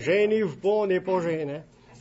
Gênez-vous pas, on n'est pas gênant.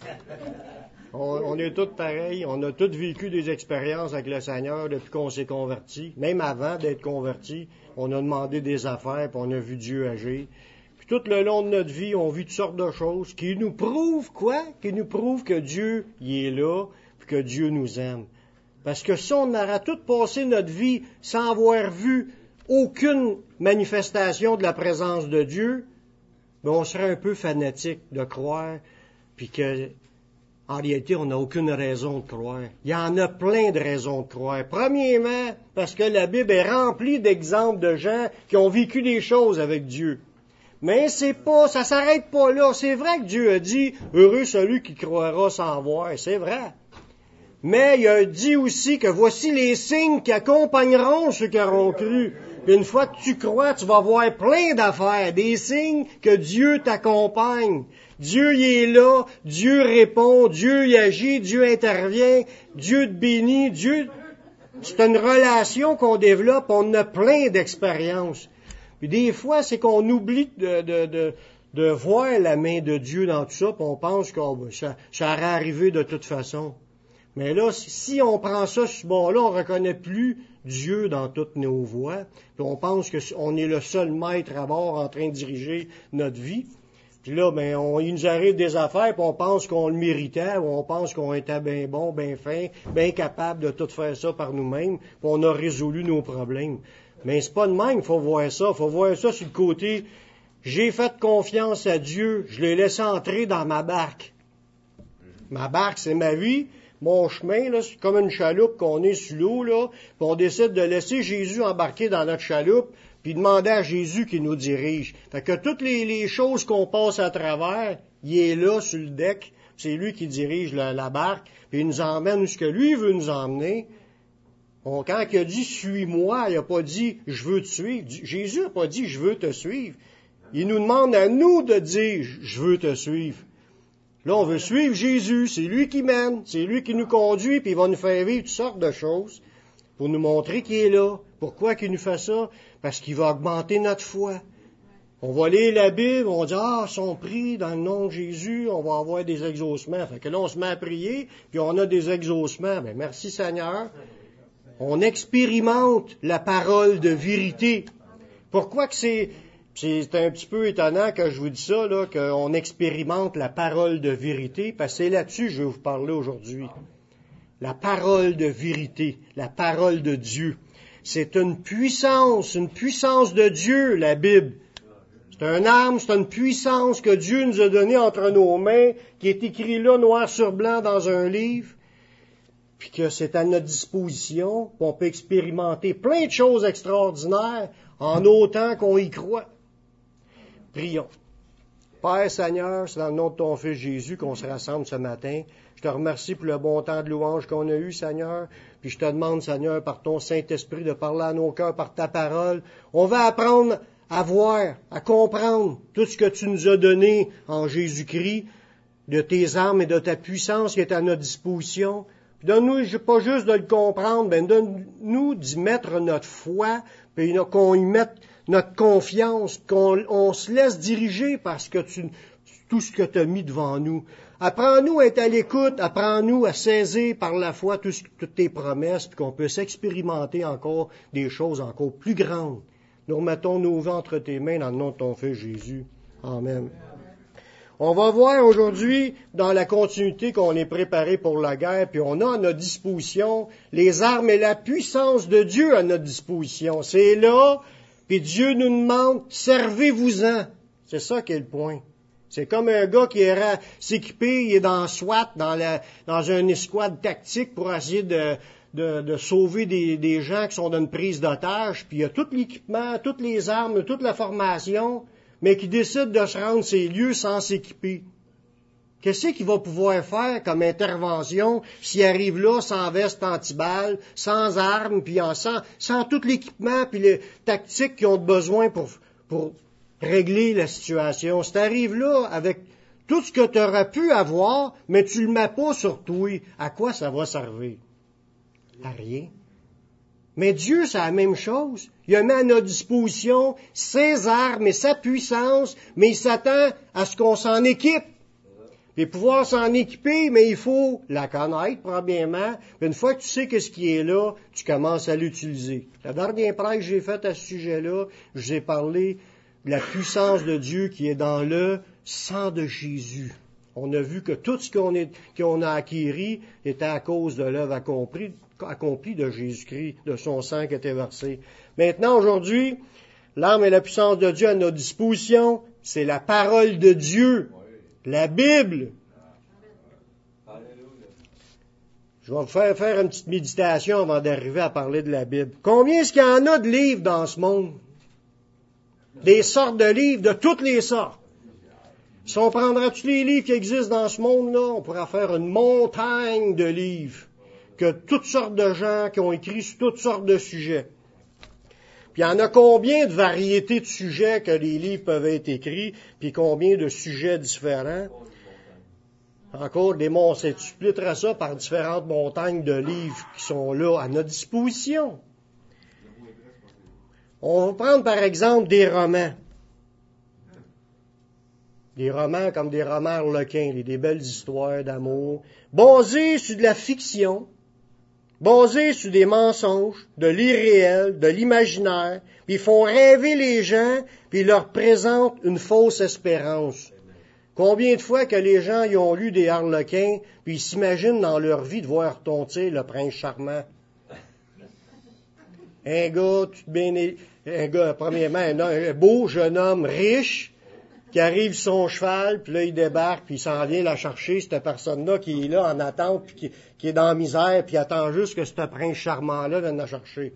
On est tous pareils, on a tous vécu des expériences avec le Seigneur depuis qu'on s'est converti. Même avant d'être converti, on a demandé des affaires, puis on a vu Dieu agir. Puis tout le long de notre vie, on vit toutes sortes de choses qui nous prouvent quoi? Qui nous prouvent que Dieu, il est là, puis que Dieu nous aime. Parce que si on aurait tout passé notre vie sans avoir vu aucune manifestation de la présence de Dieu, ben on serait un peu fanatique de croire, puis que en réalité, on n'a aucune raison de croire. Il y en a plein de raisons de croire. Premièrement, parce que la Bible est remplie d'exemples de gens qui ont vécu des choses avec Dieu. Mais ça s'arrête pas là. C'est vrai que Dieu a dit, heureux celui qui croira sans voir. C'est vrai. Mais il a dit aussi que voici les signes qui accompagneront ceux qui auront cru. Puis une fois que tu crois, tu vas voir plein d'affaires, des signes que Dieu t'accompagne. Dieu y est là, Dieu répond, Dieu y agit, Dieu intervient, Dieu te bénit, c'est une relation qu'on développe, on a plein d'expériences. Puis des fois, c'est qu'on oublie de voir la main de Dieu dans tout ça, puis on pense que ça aurait arrivé de toute façon. Mais là, si on prend ça sur ce bord-là, on ne reconnaît plus Dieu dans toutes nos voies, puis on pense qu'on est le seul maître à bord en train de diriger notre vie. Puis là, il nous arrive des affaires, puis on pense qu'on le méritait, ou on pense qu'on était bien bon, bien fin, bien capable de tout faire ça par nous-mêmes, puis on a résolu nos problèmes. Mais c'est pas de même, il faut voir ça. Il faut voir ça sur le côté. J'ai fait confiance à Dieu, je l'ai laissé entrer dans ma barque. Ma barque, c'est ma vie. Mon chemin, là, c'est comme une chaloupe qu'on est sur l'eau, là, puis on décide de laisser Jésus embarquer dans notre chaloupe, puis demander à Jésus qu'il nous dirige. Fait que toutes les choses qu'on passe à travers, il est là sur le deck, c'est lui qui dirige la barque, puis il nous emmène où ce que lui veut nous emmener. Quand il a dit « suis-moi », il n'a pas dit « je veux te suivre ». Jésus n'a pas dit « je veux te suivre ». Il nous demande à nous de dire « je veux te suivre ». Là, on veut suivre Jésus, c'est lui qui mène, c'est lui qui nous conduit, puis il va nous faire vivre toutes sortes de choses pour nous montrer qu'il est là. Pourquoi qu'il nous fait ça? Parce qu'il va augmenter notre foi. On va lire la Bible, on dit « Ah, son prix dans le nom de Jésus, on va avoir des exaucements. » Fait que là, on se met à prier, puis on a des exaucements. Ben, merci Seigneur. On expérimente la parole de vérité. Pourquoi que c'est un petit peu étonnant que je vous dis ça, là, qu'on expérimente la parole de vérité, parce que c'est là-dessus que je vais vous parler aujourd'hui. La parole de vérité, la parole de Dieu. C'est une puissance de Dieu, la Bible. C'est une arme, c'est une puissance que Dieu nous a donnée entre nos mains, qui est écrit là, noir sur blanc, dans un livre, puis que c'est à notre disposition, qu'on peut expérimenter plein de choses extraordinaires, en autant qu'on y croit. Prions. Père Seigneur, c'est dans le nom de ton Fils Jésus qu'on se rassemble ce matin. Je te remercie pour le bon temps de louange qu'on a eu, Seigneur. Puis je te demande, Seigneur, par ton Saint-Esprit, de parler à nos cœurs par ta parole. On va apprendre à voir, à comprendre tout ce que tu nous as donné en Jésus-Christ, de tes armes et de ta puissance qui est à notre disposition. Puis donne-nous pas juste de le comprendre, mais donne-nous d'y mettre notre foi, puis qu'on y mette notre confiance, qu'on se laisse diriger parce que tout ce que tu as mis devant nous. Apprends-nous à être à l'écoute, apprends-nous à saisir par la foi toutes tes promesses, puis qu'on puisse expérimenter encore des choses encore plus grandes. Nous remettons nos vies entre tes mains dans le nom de ton Fils Jésus. Amen. On va voir aujourd'hui, dans la continuité qu'on est préparé pour la guerre, puis on a à notre disposition les armes et la puissance de Dieu à notre disposition. C'est là, puis Dieu nous demande, servez-vous-en. C'est ça qui est le point. C'est comme un gars qui ira s'équiper, il est dans SWAT, dans une escouade tactique pour essayer de sauver des gens qui sont dans une prise d'otage, puis il y a tout l'équipement, toutes les armes, toute la formation, mais qui décide de se rendre ces lieux sans s'équiper. Qu'est-ce qu'il va pouvoir faire comme intervention s'il arrive là sans veste antiballe, sans armes, puis sans tout l'équipement puis les tactiques qu'ils ont besoin pour régler la situation? Si tu arrives là avec tout ce que tu aurais pu avoir, mais tu le mets pas sur toi, à quoi ça va servir? À rien. Mais Dieu, c'est la même chose. Il a mis à notre disposition ses armes et sa puissance, mais il s'attend à ce qu'on s'en équipe. Puis pouvoir s'en équiper, mais il faut la connaître, premièrement. Puis une fois que tu sais ce qui est là, tu commences à l'utiliser. La dernière prêche que j'ai faite à ce sujet-là, je vous ai parlé de la puissance de Dieu qui est dans le sang de Jésus. On a vu que tout ce qu'on a acquis était à cause de l'œuvre accomplie de Jésus-Christ, de son sang qui était versé. Maintenant, aujourd'hui, l'arme et la puissance de Dieu à notre disposition, c'est la parole de Dieu. La Bible. Je vais vous faire une petite méditation avant d'arriver à parler de la Bible. Combien est-ce qu'il y en a de livres dans ce monde? Des sortes de livres, de toutes les sortes. Si on prendrait tous les livres qui existent dans ce monde-là, on pourrait faire une montagne de livres. Que toutes sortes de gens qui ont écrit sur toutes sortes de sujets. Puis il y en a combien de variétés de sujets que les livres peuvent être écrits, puis combien de sujets différents? Encore des mots, on s'expliquera ça par différentes montagnes de livres qui sont là à notre disposition. On va prendre par exemple des romans. Des romans comme des romans harlequins, des belles histoires d'amour, basés sur de la fiction, basés sur des mensonges, de l'irréel, de l'imaginaire, puis ils font rêver les gens, puis ils leur présentent une fausse espérance. Combien de fois que les gens y ont lu des harlequins, puis ils s'imaginent dans leur vie de voir tonter le prince charmant. Un gars, premièrement, un beau jeune homme riche, qui arrive sur son cheval, puis là, il débarque, puis il s'en vient la chercher, cette personne-là qui est là en attente, puis qui est dans la misère, puis attend juste que ce prince charmant-là vienne la chercher.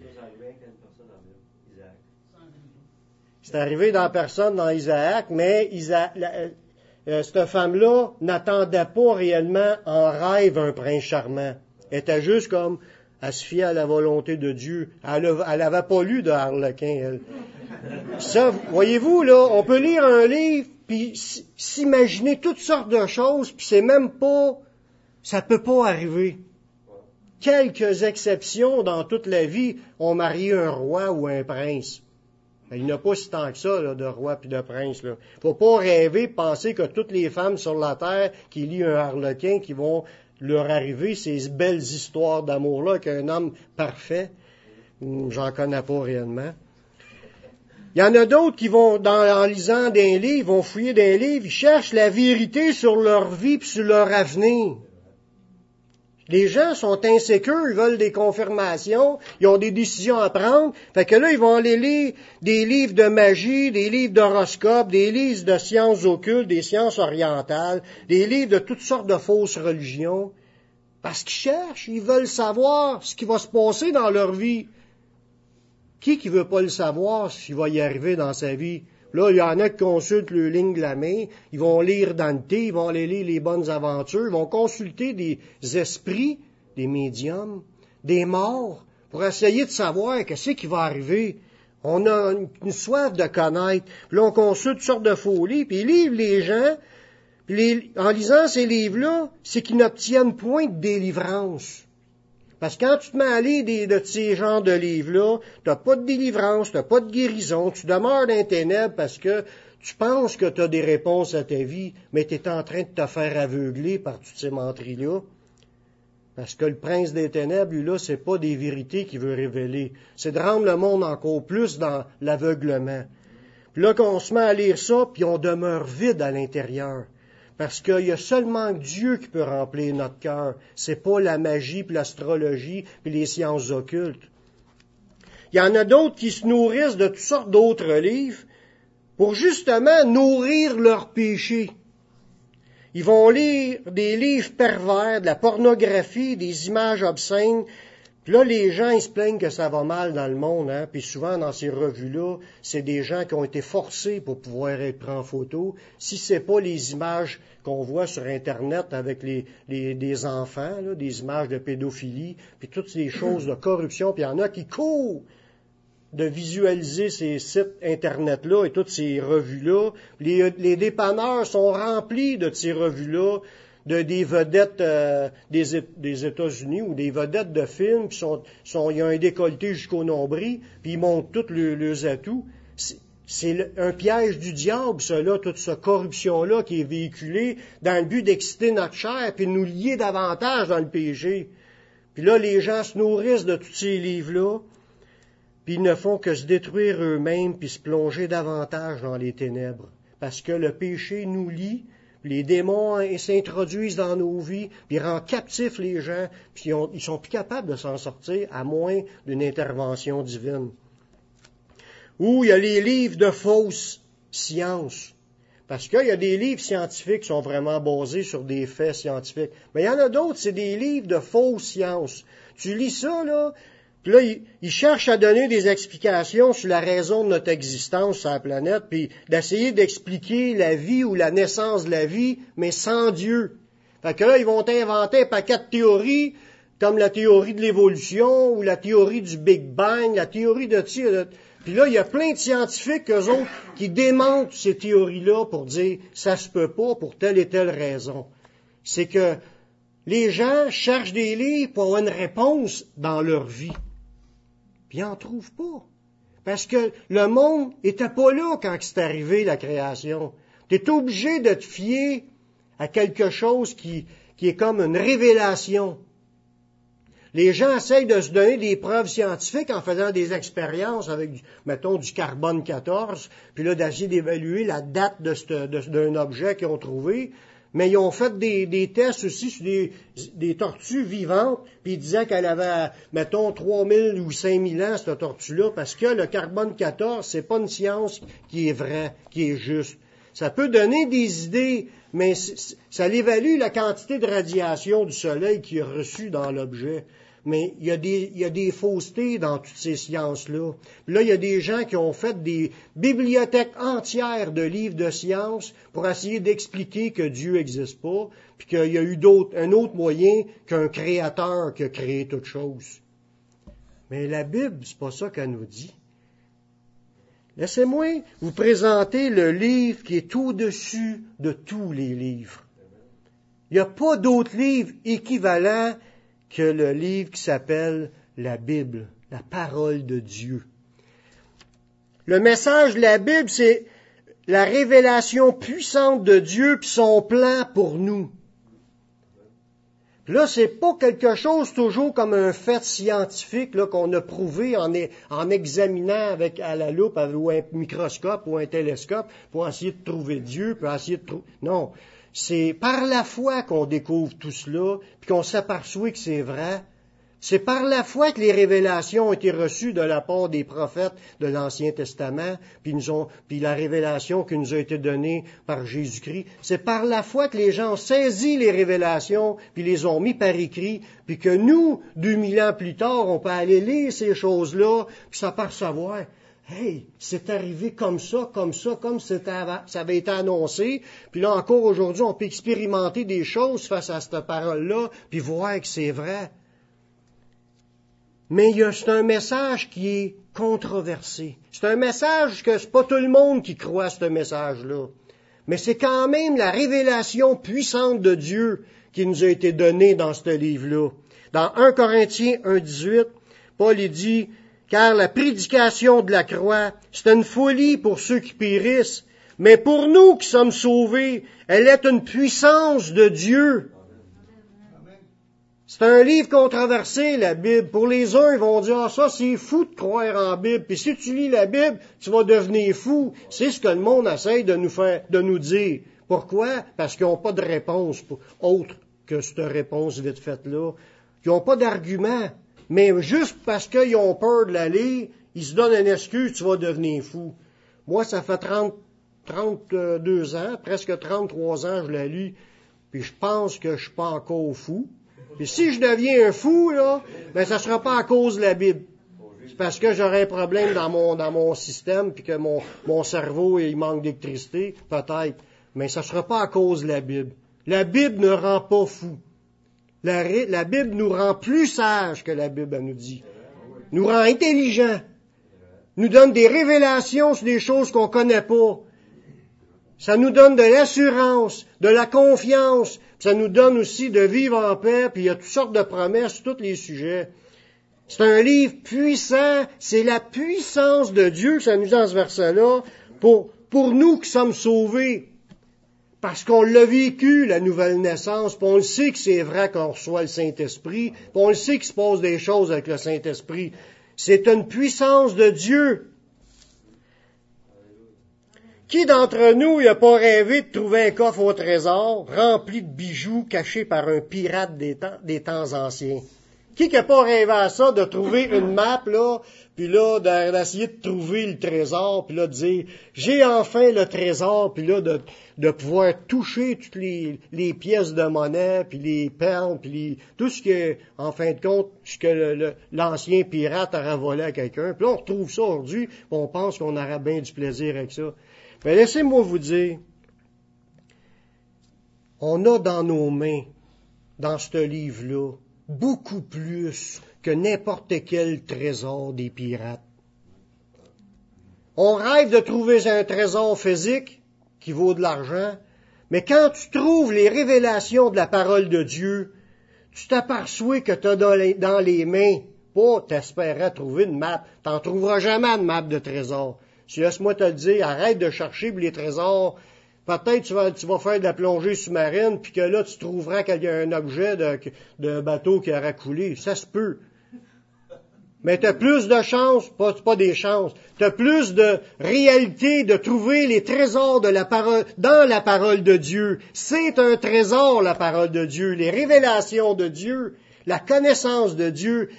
C'est arrivé dans personne dans Isaac, mais cette femme-là n'attendait pas réellement en rêve un prince charmant. Elle était juste comme, elle se fiait à la volonté de Dieu. Elle avait pas lu de harlequin, elle. Ça, voyez-vous, là, on peut lire un livre, puis s'imaginer toutes sortes de choses, puis c'est même pas, ça peut pas arriver. Quelques exceptions dans toute la vie ont marié un roi ou un prince. Il n'y en a pas si tant que ça, là, de roi puis de prince, là. Faut pas rêver, penser que toutes les femmes sur la terre qui lisent un harlequin, qui vont leur arriver ces belles histoires d'amour-là qu'un homme parfait. J'en connais pas réellement. Il y en a d'autres qui vont, en lisant des livres, vont fouiller des livres, ils cherchent la vérité sur leur vie et sur leur avenir. Les gens sont insécures, ils veulent des confirmations, ils ont des décisions à prendre. Fait que là, ils vont aller lire des livres de magie, des livres d'horoscope, des livres de sciences occultes, des sciences orientales, des livres de toutes sortes de fausses religions. Parce qu'ils cherchent, ils veulent savoir ce qui va se passer dans leur vie. Qui veut pas le savoir s'il va y arriver dans sa vie? Là, il y en a qui consultent le ligne de la main, ils vont lire Dante, ils vont aller lire les bonnes aventures, ils vont consulter des esprits, des médiums, des morts, pour essayer de savoir qu'est-ce qui va arriver. On a une soif de connaître. Puis là, on consulte toutes sortes de folies, puis ils livrent les gens, puis en lisant ces livres-là, c'est qu'ils n'obtiennent point de délivrance. Parce que quand tu te mets à lire de ces genres de livres-là, tu n'as pas de délivrance, tu n'as pas de guérison, tu demeures dans les ténèbres parce que tu penses que tu as des réponses à ta vie, mais tu es en train de te faire aveugler par toutes ces menteries-là. Parce que le prince des ténèbres, lui, là, c'est pas des vérités qu'il veut révéler. C'est de rendre le monde encore plus dans l'aveuglement. Puis là, qu'on se met à lire ça, puis on demeure vide à l'intérieur. Parce qu'il y a seulement Dieu qui peut remplir notre cœur. C'est pas la magie, puis l'astrologie, puis les sciences occultes. Il y en a d'autres qui se nourrissent de toutes sortes d'autres livres pour justement nourrir leurs péchés. Ils vont lire des livres pervers, de la pornographie, des images obscènes. Puis là, les gens, ils se plaignent que ça va mal dans le monde, hein. Puis souvent, dans ces revues-là, c'est des gens qui ont été forcés pour pouvoir être pris en photo. Si c'est pas les images qu'on voit sur Internet avec des enfants, là, des images de pédophilie, puis toutes ces choses de corruption, puis il y en a qui courent de visualiser ces sites Internet-là et toutes ces revues-là. Les dépanneurs sont remplis de ces revues-là, des vedettes des États-Unis ou des vedettes de films, puis il y a un décolleté jusqu'au nombril, puis ils montrent tous leurs atouts. C'est un piège du diable, cela, toute cette corruption-là qui est véhiculée dans le but d'exciter notre chair, puis de nous lier davantage dans le péché. Puis là, les gens se nourrissent de tous ces livres-là, puis ils ne font que se détruire eux-mêmes, puis se plonger davantage dans les ténèbres. Parce que le péché nous lie, les démons s'introduisent dans nos vies, puis ils rendent captifs les gens, puis ils sont plus capables de s'en sortir, à moins d'une intervention divine. Ou il y a les livres de fausses sciences. Parce qu'il y a des livres scientifiques qui sont vraiment basés sur des faits scientifiques. Mais il y en a d'autres, c'est des livres de fausses sciences. Tu lis ça, là, puis là, ils cherchent à donner des explications sur la raison de notre existence sur la planète, puis d'essayer d'expliquer la vie ou la naissance de la vie, mais sans Dieu. Fait que là, ils vont inventer un paquet de théories, comme la théorie de l'évolution, ou la théorie du Big Bang, la théorie de... Puis là, il y a plein de scientifiques, eux autres, qui démentent ces théories-là pour dire « ça se peut pas pour telle et telle raison ». C'est que les gens cherchent des livres pour avoir une réponse dans leur vie. Puis ils n'en trouvent pas. Parce que le monde n'était pas là quand c'est arrivé, la création. Tu es obligé de te fier à quelque chose qui est comme une révélation. Les gens essayent de se donner des preuves scientifiques en faisant des expériences avec, mettons, du carbone 14, puis là, d'essayer d'évaluer la date d'un objet qu'ils ont trouvé. Mais ils ont fait des tests aussi sur des tortues vivantes, puis ils disaient qu'elle avait, mettons, 3000 ou 5000 ans, cette tortue-là, parce que le carbone 14, c'est pas une science qui est vraie, qui est juste. Ça peut donner des idées, mais ça évalue la quantité de radiation du soleil qui est reçue dans l'objet. Mais il y a des faussetés dans toutes ces sciences-là. Là, il y a des gens qui ont fait des bibliothèques entières de livres de sciences pour essayer d'expliquer que Dieu n'existe pas, puis qu'il y a eu un autre moyen qu'un créateur qui a créé toute chose. Mais la Bible, c'est pas ça qu'elle nous dit. Laissez-moi vous présenter le livre qui est au-dessus de tous les livres. Il n'y a pas d'autre livre équivalent que le livre qui s'appelle la Bible, la parole de Dieu. Le message de la Bible, c'est la révélation puissante de Dieu puis son plan pour nous. Là, c'est pas quelque chose toujours comme un fait scientifique là, qu'on a prouvé en examinant à la loupe ou un microscope ou un télescope pour essayer de trouver Dieu, pour essayer de trouver... Non, c'est par la foi qu'on découvre tout cela, puis qu'on s'aperçoit que c'est vrai. C'est par la foi que les révélations ont été reçues de la part des prophètes de l'Ancien Testament, puis la révélation qui nous a été donnée par Jésus-Christ. C'est par la foi que les gens ont saisi les révélations, puis les ont mis par écrit, puis que nous, 2000 ans plus tard, on peut aller lire ces choses-là, puis s'apercevoir. Hey, c'est arrivé comme ça, comme ça avait été annoncé. Puis là, encore aujourd'hui, on peut expérimenter des choses face à cette parole-là, puis voir que c'est vrai. Mais c'est un message qui est controversé. C'est un message que c'est pas tout le monde qui croit à ce message-là. Mais c'est quand même la révélation puissante de Dieu qui nous a été donnée dans ce livre-là. Dans 1 Corinthiens 1,18, Paul dit... Car la prédication de la croix, c'est une folie pour ceux qui périssent, mais pour nous qui sommes sauvés, elle est une puissance de Dieu. C'est un livre controversé, la Bible. Pour les uns, ils vont dire, ah, ça, c'est fou de croire en Bible. Puis si tu lis la Bible, tu vas devenir fou. C'est ce que le monde essaye de nous dire. Pourquoi? Parce qu'ils n'ont pas de réponse autre que cette réponse vite faite-là. Ils n'ont pas d'argument. Mais juste parce qu'ils ont peur de la lire, ils se donnent une excuse, tu vas devenir fou. Moi, ça fait 32 ans, presque 33 ans, je la lis, puis je pense que je suis pas encore fou. Puis si je deviens un fou, là, ben ça sera pas à cause de la Bible. C'est parce que j'aurai un problème dans mon système, puis que mon cerveau, il manque d'électricité, peut-être. Mais ça sera pas à cause de la Bible. La Bible ne rend pas fou. La Bible nous rend plus sages que la Bible nous dit. Nous rend intelligents. Nous donne des révélations sur des choses qu'on connaît pas. Ça nous donne de l'assurance, de la confiance. Ça nous donne aussi de vivre en paix, puis il y a toutes sortes de promesses sur tous les sujets. C'est un livre puissant, c'est la puissance de Dieu que ça nous dit dans ce verset-là, pour nous qui sommes sauvés. Parce qu'on l'a vécu, la nouvelle naissance, puis on le sait que c'est vrai qu'on reçoit le Saint-Esprit, puis on le sait qu'il se passe des choses avec le Saint-Esprit. C'est une puissance de Dieu. Qui d'entre nous n'a pas rêvé de trouver un coffre au trésor rempli de bijoux cachés par un pirate des temps anciens? Qui n'a pas rêvé à ça, de trouver une map, là, puis là, d'essayer de trouver le trésor, puis là, de dire, j'ai enfin le trésor, puis là, de pouvoir toucher toutes les pièces de monnaie, puis les perles, puis tout ce que, en fin de compte, ce que l'ancien pirate aurait volé à quelqu'un. Puis là, on retrouve ça aujourd'hui, puis on pense qu'on aura bien du plaisir avec ça. Mais laissez-moi vous dire, on a dans nos mains, dans ce livre-là, beaucoup plus que n'importe quel trésor des pirates. On rêve de trouver un trésor physique qui vaut de l'argent, mais quand tu trouves les révélations de la parole de Dieu, tu t'aperçois que tu as dans les mains, pas t'espérais trouver une map, t'en trouveras jamais de map de trésor. Si laisse-moi te le dire, arrête de chercher pour les trésors. Peut-être tu vas faire de la plongée sous-marine, puis que là, tu trouveras qu'il y a un objet de bateau qui aura coulé. Ça se peut. Mais tu as plus de chances, pas des chances, tu as plus de réalité de trouver les trésors de la parole, dans la parole de Dieu. C'est un trésor, la parole de Dieu, les révélations de Dieu, la connaissance de Dieu,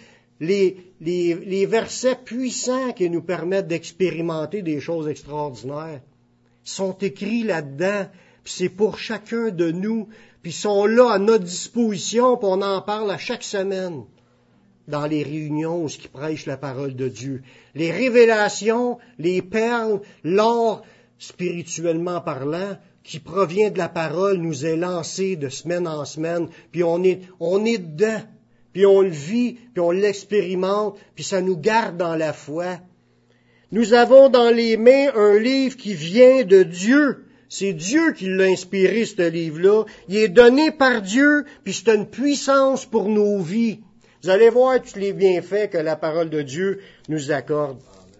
les versets puissants qui nous permettent d'expérimenter des choses extraordinaires sont écrits là-dedans, puis c'est pour chacun de nous, puis sont là à notre disposition, puis on en parle à chaque semaine dans les réunions où ils prêchent la parole de Dieu. Les révélations, les perles, l'or, spirituellement parlant, qui provient de la parole, nous est lancé de semaine en semaine, puis on est dedans, puis on le vit, puis on l'expérimente, puis ça nous garde dans la foi. Nous avons dans les mains un livre qui vient de Dieu. C'est Dieu qui l'a inspiré, ce livre-là. Il est donné par Dieu, puis c'est une puissance pour nos vies. Vous allez voir tous les bienfaits que la parole de Dieu nous accorde.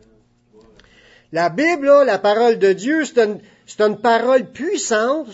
La Bible, là, la parole de Dieu, c'est une parole puissante,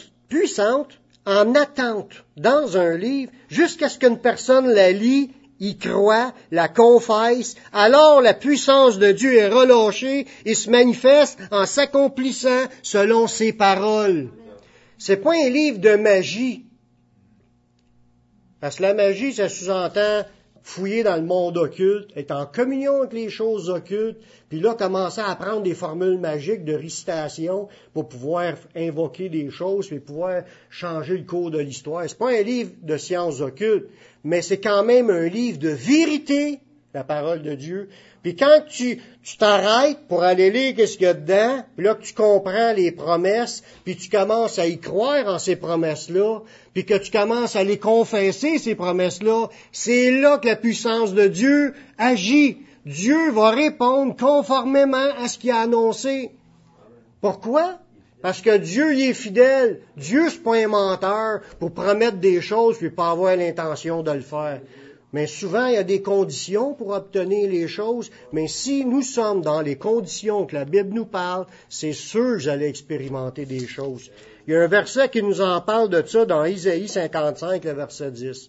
en attente, dans un livre, jusqu'à ce qu'une personne la lit, y croit, la confesse, alors la puissance de Dieu est relâchée et se manifeste en s'accomplissant selon ses paroles. C'est pas un livre de magie. Parce que la magie, ça sous-entend fouiller dans le monde occulte, être en communion avec les choses occultes, puis là, commencer à apprendre des formules magiques de récitation pour pouvoir invoquer des choses, puis pouvoir changer le cours de l'histoire. C'est pas un livre de sciences occultes, mais c'est quand même un livre de vérité, la parole de Dieu. Puis quand tu t'arrêtes pour aller lire qu'est-ce qu'il y a dedans, puis là que tu comprends les promesses, puis tu commences à y croire en ces promesses-là, puis que tu commences à les confesser, ces promesses-là, c'est là que la puissance de Dieu agit. Dieu va répondre conformément à ce qu'il a annoncé. Pourquoi? Parce que Dieu, il est fidèle. Dieu, c'est pas un menteur pour promettre des choses puis pas avoir l'intention de le faire. Mais souvent, il y a des conditions pour obtenir les choses. Mais si nous sommes dans les conditions que la Bible nous parle, c'est sûr que j'allais expérimenter des choses. Il y a un verset qui nous en parle de ça dans Isaïe 55, le verset 10.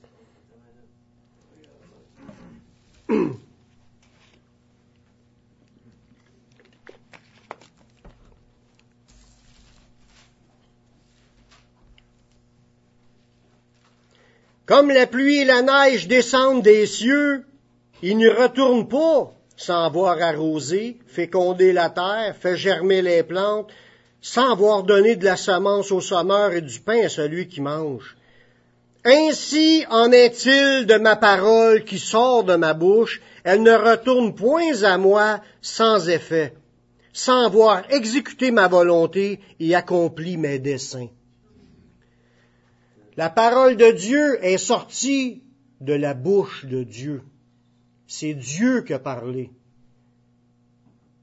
Comme la pluie et la neige descendent des cieux, ils ne retournent pas sans avoir arrosé, fécondé la terre, fait germer les plantes, sans avoir donné de la semence au semeur et du pain à celui qui mange. Ainsi en est-il de ma parole qui sort de ma bouche, elle ne retourne point à moi sans effet, sans avoir exécuté ma volonté et accompli mes desseins. La parole de Dieu est sortie de la bouche de Dieu. C'est Dieu qui a parlé.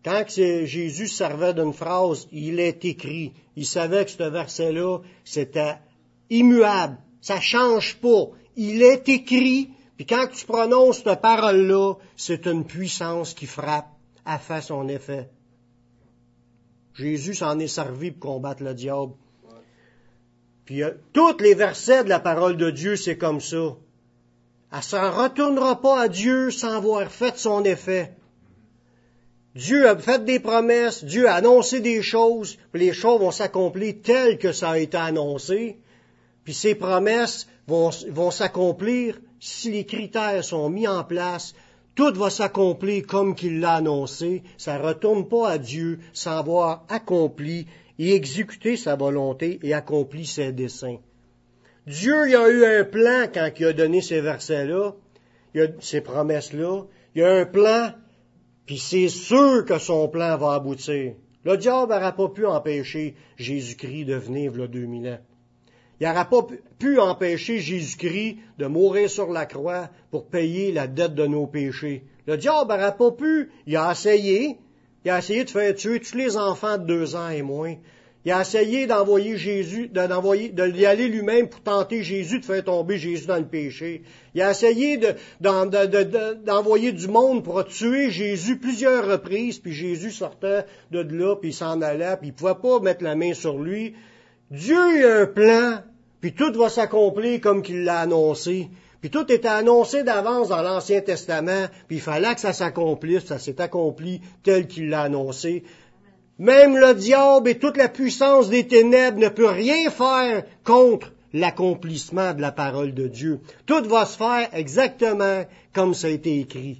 Quand Jésus servait d'une phrase, il est écrit. Il savait que ce verset-là, c'était immuable. Ça change pas. Il est écrit. Puis quand tu prononces cette parole-là, c'est une puissance qui frappe, a fait son effet. Jésus s'en est servi pour combattre le diable. Puis tous les versets de la parole de Dieu, c'est comme ça. Elle ne s'en retournera pas à Dieu sans avoir fait son effet. Dieu a fait des promesses, Dieu a annoncé des choses, puis les choses vont s'accomplir telles que ça a été annoncé, puis ces promesses vont s'accomplir si les critères sont mis en place. Tout va s'accomplir comme qu'il l'a annoncé. Ça ne retourne pas à Dieu sans avoir accompli et exécuté sa volonté et accompli ses desseins. Dieu il a eu un plan quand il a donné ces versets-là, ces promesses-là. Il y a un plan, puis c'est sûr que son plan va aboutir. Le diable n'aura pas pu empêcher Jésus-Christ de venir il y a 2000 ans. Il n'aura pas pu empêcher Jésus-Christ de mourir sur la croix pour payer la dette de nos péchés. Le diable n'aura pas pu. Il a essayé de faire tuer tous les enfants de 2 ans et moins. Il a essayé d'envoyer Jésus, d'y aller lui-même pour tenter Jésus de faire tomber Jésus dans le péché. Il a essayé d'envoyer du monde pour tuer Jésus plusieurs reprises, puis Jésus sortait de là, puis il s'en allait, puis il ne pouvait pas mettre la main sur lui. Dieu a un plan, puis tout va s'accomplir comme qu'il l'a annoncé. Puis tout était annoncé d'avance dans l'Ancien Testament, puis il fallait que ça s'accomplisse, ça s'est accompli tel qu'il l'a annoncé. Même le diable et toute la puissance des ténèbres ne peut rien faire contre l'accomplissement de la parole de Dieu. Tout va se faire exactement comme ça a été écrit.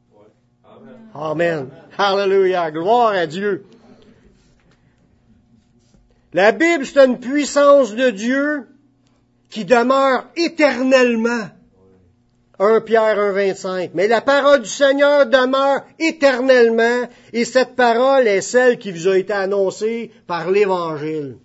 Amen. Hallelujah. Gloire à Dieu. La Bible, c'est une puissance de Dieu qui demeure éternellement. 1 Pierre 1,25. Mais la parole du Seigneur demeure éternellement, et cette parole est celle qui vous a été annoncée par l'Évangile.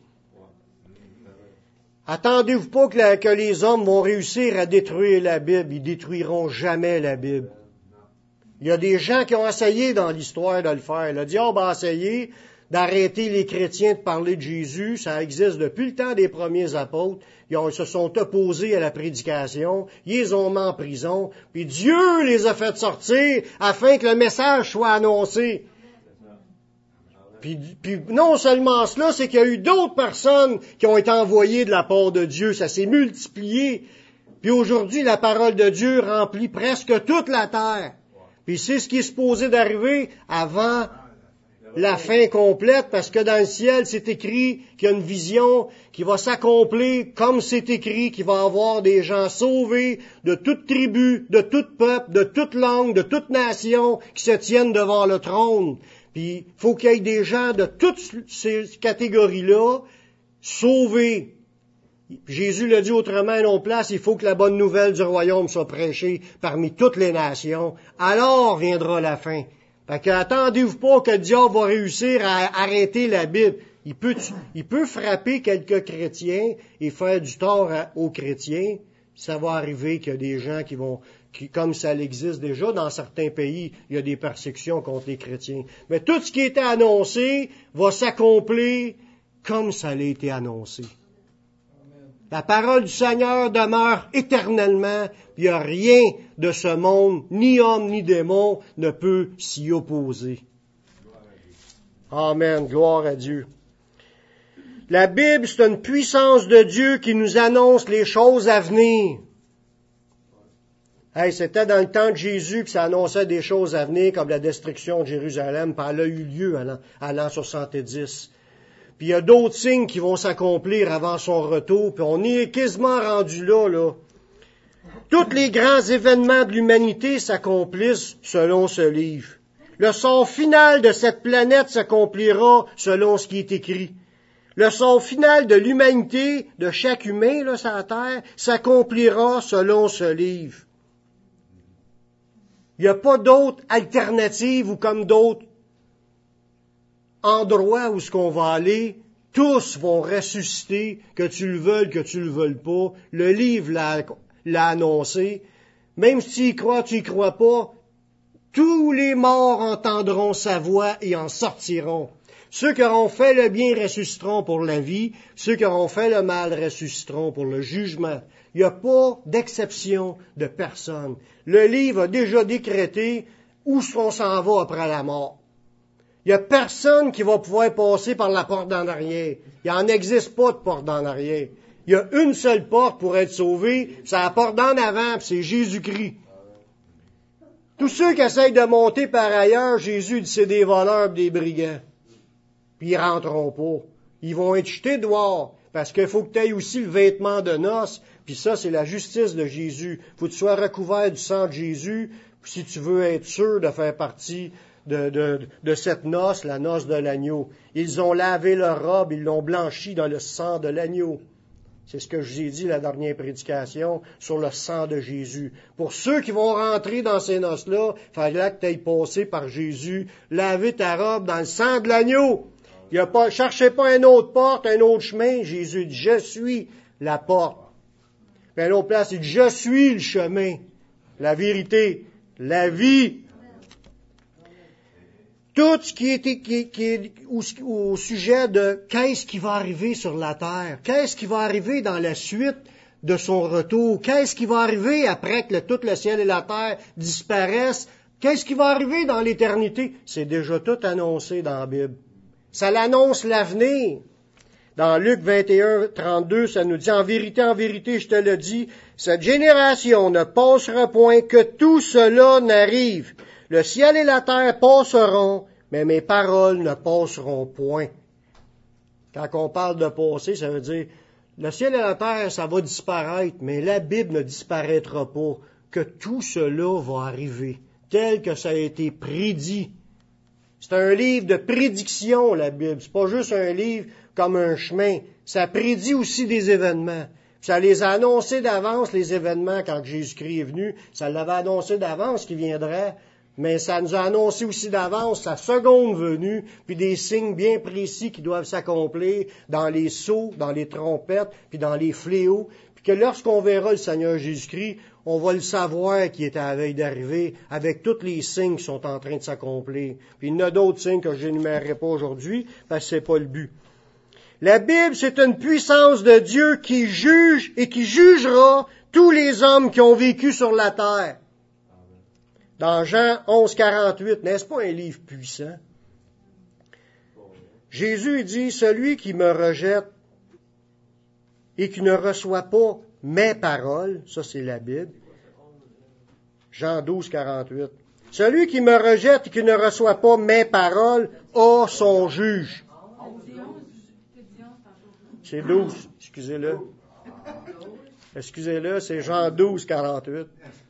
Attendez-vous pas que les hommes vont réussir à détruire la Bible. Ils détruiront jamais la Bible. Il y a des gens qui ont essayé dans l'histoire de le faire. Le diable a essayé d'arrêter les chrétiens de parler de Jésus. Ça existe depuis le temps des premiers apôtres. Ils se sont opposés à la prédication. Ils les ont mis en prison. Puis Dieu les a fait sortir afin que le message soit annoncé. Puis non seulement cela, c'est qu'il y a eu d'autres personnes qui ont été envoyées de la part de Dieu. Ça s'est multiplié. Puis aujourd'hui, la parole de Dieu remplit presque toute la terre. Puis c'est ce qui est supposé d'arriver avant la fin complète, parce que dans le ciel, c'est écrit qu'il y a une vision qui va s'accomplir comme c'est écrit, qu'il va y avoir des gens sauvés de toute tribu, de tout peuple, de toute langue, de toute nation qui se tiennent devant le trône. Puis il faut qu'il y ait des gens de toutes ces catégories-là sauvés. Jésus l'a dit autrement à nos places, il faut que la bonne nouvelle du royaume soit prêchée parmi toutes les nations. Alors viendra la fin. Fait que attendez-vous pas que le diable va réussir à arrêter la Bible. Il peut frapper quelques chrétiens et faire du tort aux chrétiens. Ça va arriver qu'il y a des gens qui, comme ça existe déjà dans certains pays, il y a des persécutions contre les chrétiens. Mais tout ce qui était annoncé va s'accomplir comme ça a été annoncé. La parole du Seigneur demeure éternellement, il n'y a rien de ce monde, ni homme ni démon, ne peut s'y opposer. Amen, gloire à Dieu. La Bible, c'est une puissance de Dieu qui nous annonce les choses à venir. C'était dans le temps de Jésus que ça annonçait des choses à venir, comme la destruction de Jérusalem, puis elle a eu lieu à l'an 70. Puis il y a d'autres signes qui vont s'accomplir avant son retour, puis on est quasiment rendu là. Tous les grands événements de l'humanité s'accomplissent selon ce livre. Le sort final de cette planète s'accomplira selon ce qui est écrit. Le sort final de l'humanité, de chaque humain là, sur la terre, s'accomplira selon ce livre. Il n'y a pas d'autre alternative ou comme d'autres endroits où ce qu'on va aller, tous vont ressusciter, que tu le veuilles, que tu le veuilles pas. Le livre l'a annoncé. Même si tu y crois pas, Tous les morts entendront sa voix et en sortiront. Ceux qui auront fait le bien ressusciteront pour la vie, ceux qui auront fait le mal ressusciteront pour le jugement. Il n'y a pas d'exception de personne. Le livre a déjà décrété où on s'en va après la mort. Il n'y a personne qui va pouvoir passer par la porte d'en arrière. Il n'en existe pas de porte d'en arrière. Il y a une seule porte pour être sauvé, c'est la porte d'en avant, puis c'est Jésus-Christ. Tous ceux qui essayent de monter par ailleurs, Jésus dit c'est des voleurs, des brigands. Puis ils rentreront pas. Ils vont être jetés dehors, parce qu'il faut que tu aies aussi le vêtement de noces, puis ça, c'est la justice de Jésus. Il faut que tu sois recouvert du sang de Jésus, si tu veux être sûr de faire partie de cette noce, la noce de l'agneau. Ils ont lavé leur robe, ils l'ont blanchi dans le sang de l'agneau. C'est ce que je vous ai dit la dernière prédication sur le sang de Jésus. Pour ceux qui vont rentrer dans ces noces-là, il fallait que tu ailles passer par Jésus, laver ta robe dans le sang de l'agneau. Cherchez pas une autre porte, un autre chemin. Jésus dit, je suis la porte. Puis à l'autre place, il dit, je suis le chemin, la vérité, la vie. Tout ce qui est au sujet de qu'est-ce qui va arriver sur la terre, qu'est-ce qui va arriver dans la suite de son retour, qu'est-ce qui va arriver après que tout le ciel et la terre disparaissent, qu'est-ce qui va arriver dans l'éternité, c'est déjà tout annoncé dans la Bible. Ça l'annonce l'avenir. Dans Luc 21, 32, ça nous dit, en vérité, je te le dis, cette génération ne passera point que tout cela n'arrive. Le ciel et la terre passeront, mais mes paroles ne passeront point. Quand on parle de passer, ça veut dire, le ciel et la terre, ça va disparaître, mais la Bible ne disparaîtra pas, que tout cela va arriver, tel que ça a été prédit. C'est un livre de prédiction, la Bible. C'est pas juste un livre comme un chemin. Ça prédit aussi des événements. Ça les a annoncés d'avance, les événements, quand Jésus-Christ est venu. Ça l'avait annoncé d'avance qu'il viendrait. Mais ça nous a annoncé aussi d'avance sa seconde venue, puis des signes bien précis qui doivent s'accomplir dans les sceaux, dans les trompettes, puis dans les fléaux. Puis que lorsqu'on verra le Seigneur Jésus-Christ, on va le savoir qui est à la veille d'arriver, avec tous les signes qui sont en train de s'accomplir. Puis il y en a d'autres signes que je n'énumérerai pas aujourd'hui, parce que c'est pas le but. La Bible, c'est une puissance de Dieu qui juge et qui jugera tous les hommes qui ont vécu sur la terre. Dans Jean 11, 48, n'est-ce pas un livre puissant? Jésus dit, celui qui me rejette et qui ne reçoit pas mes paroles, ça c'est la Bible, Jean 12, 48. Celui qui me rejette et qui ne reçoit pas mes paroles a son juge. C'est 12, excusez-le. Excusez-le, c'est Jean 12, 48.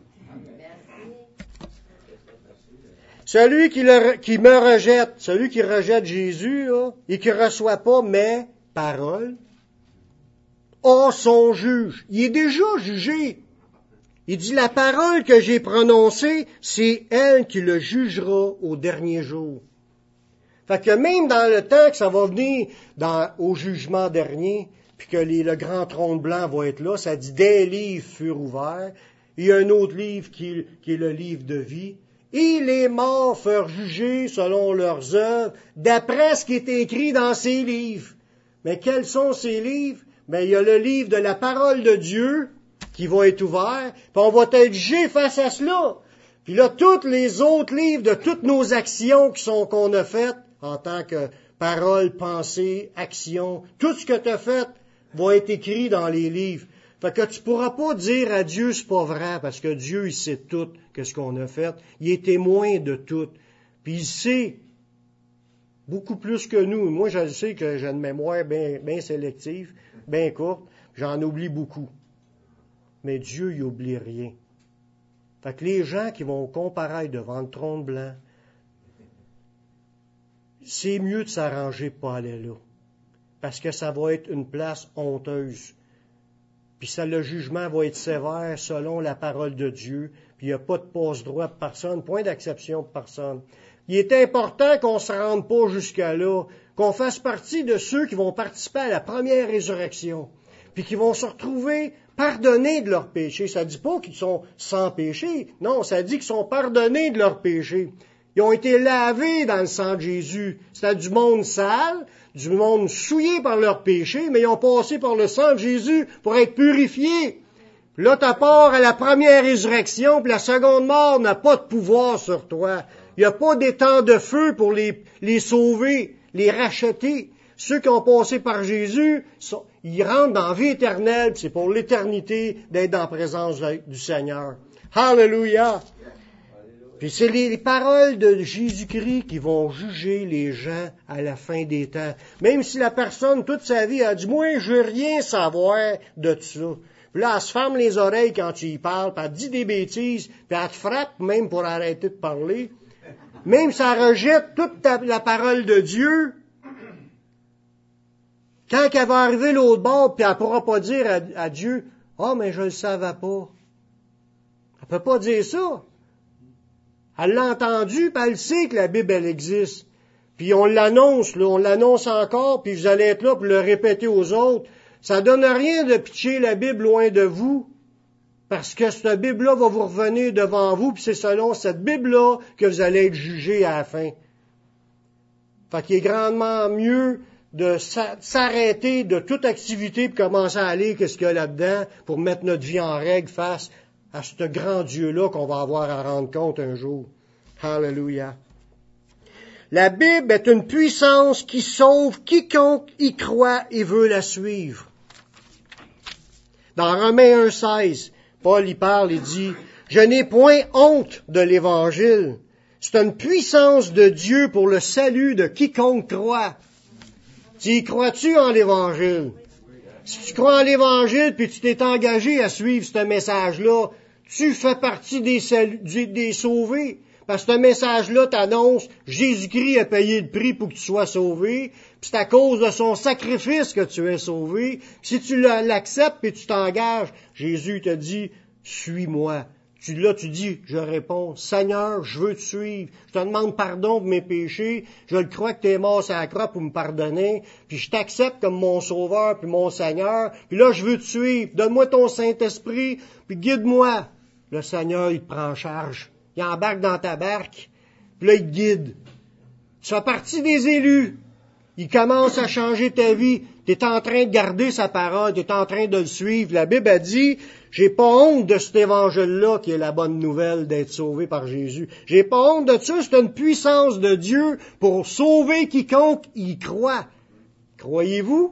Celui qui me rejette, celui qui rejette Jésus là, et qui ne reçoit pas mes paroles, a son juge. Il est déjà jugé. Il dit, la parole que j'ai prononcée, c'est elle qui le jugera au dernier jour. Fait que même dans le temps que ça va venir au jugement dernier, puis que le grand trône blanc va être là, ça dit, des livres furent ouverts. Il y a un autre livre qui est le livre de vie. Et les morts furent jugés selon leurs œuvres, d'après ce qui est écrit dans ces livres. Mais quels sont ces livres? Ben, il y a le livre de la parole de Dieu qui va être ouvert, puis on va être jugé face à cela. Puis là, tous les autres livres de toutes nos actions qu'on a faites, en tant que parole, pensée, action, tout ce que tu as fait va être écrit dans les livres. Fait que tu pourras pas dire à Dieu c'est pas vrai, parce que Dieu, il sait tout ce qu'on a fait. Il est témoin de tout. Puis il sait beaucoup plus que nous. Moi, je sais que j'ai une mémoire bien sélective, bien courte. J'en oublie beaucoup. Mais Dieu, il oublie rien. Fait que les gens qui vont comparaître devant le trône blanc, c'est mieux de s'arranger pour pas aller là. Parce que ça va être une place honteuse. Puis ça, le jugement va être sévère selon la parole de Dieu. Puis il n'y a pas de passe-droit pour personne, point d'acception pour personne. Il est important qu'on ne se rende pas jusqu'à là, qu'on fasse partie de ceux qui vont participer à la première résurrection. puis qui vont se retrouver pardonnés de leurs péchés. Ça ne dit pas qu'ils sont sans péché. Non, ça dit qu'ils sont pardonnés de leurs péchés. Ils ont été lavés dans le sang de Jésus. C'était du monde sale, du monde souillé par leurs péchés, mais ils ont passé par le sang de Jésus pour être purifiés. Puis là, tu pars à la première résurrection, puis la seconde mort n'a pas de pouvoir sur toi. Il n'y a pas d'étang de feu pour les sauver, les racheter. Ceux qui ont passé par Jésus, ils rentrent dans la vie éternelle, puis c'est pour l'éternité d'être dans la présence du Seigneur. Hallelujah! Puis c'est les paroles de Jésus-Christ qui vont juger les gens à la fin des temps. Même si la personne, toute sa vie, a dit « Moi, je veux rien savoir de ça. » Puis là, elle se ferme les oreilles quand tu y parles, puis elle dit des bêtises, puis elle te frappe même pour arrêter de parler. Même si elle rejette toute la parole de Dieu, quand elle va arriver l'autre bord, puis elle ne pourra pas dire à Dieu « Ah, mais je ne le savais pas. » Elle ne peut pas dire ça. Elle l'a entendu, puis elle sait que la Bible, elle existe. Puis on l'annonce, là, on l'annonce encore, puis vous allez être là pour le répéter aux autres. Ça donne rien de pitcher la Bible loin de vous, parce que cette Bible-là va vous revenir devant vous, puis c'est selon cette Bible-là que vous allez être jugé à la fin. Fait qu'il est grandement mieux de s'arrêter de toute activité pour commencer à aller qu'est-ce qu'il y a là-dedans pour mettre notre vie en règle face à ce grand Dieu-là qu'on va avoir à rendre compte un jour. Hallelujah. La Bible est une puissance qui sauve quiconque y croit et veut la suivre. Dans Romains 1,16, Paul y parle et dit « Je n'ai point honte de l'Évangile. C'est une puissance de Dieu pour le salut de quiconque croit. » Tu y crois-tu en l'Évangile? Si tu crois en l'Évangile puis tu t'es engagé à suivre ce message-là, tu fais partie des sauvés. Parce que ce message-là t'annonce Jésus-Christ a payé le prix pour que tu sois sauvé. Puis c'est à cause de son sacrifice que tu es sauvé. Si tu l'acceptes et tu t'engages, Jésus te dit suis-moi. Tu dis, je réponds, Seigneur, je veux te suivre. Je te demande pardon pour mes péchés. Je le crois que tu es mort sur la croix pour me pardonner. Puis je t'accepte comme mon sauveur puis mon Seigneur. Puis là, je veux te suivre. Donne-moi ton Saint-Esprit puis guide-moi. Le Seigneur, il te prend en charge. Il embarque dans ta barque. Puis là, il te guide. Tu fais partie des élus. Il commence à changer ta vie. Tu es en train de garder sa parole. Tu es en train de le suivre. La Bible a dit, j'ai pas honte de cet évangile-là qui est la bonne nouvelle d'être sauvé par Jésus. J'ai pas honte de ça. C'est une puissance de Dieu pour sauver quiconque y croit. Croyez-vous?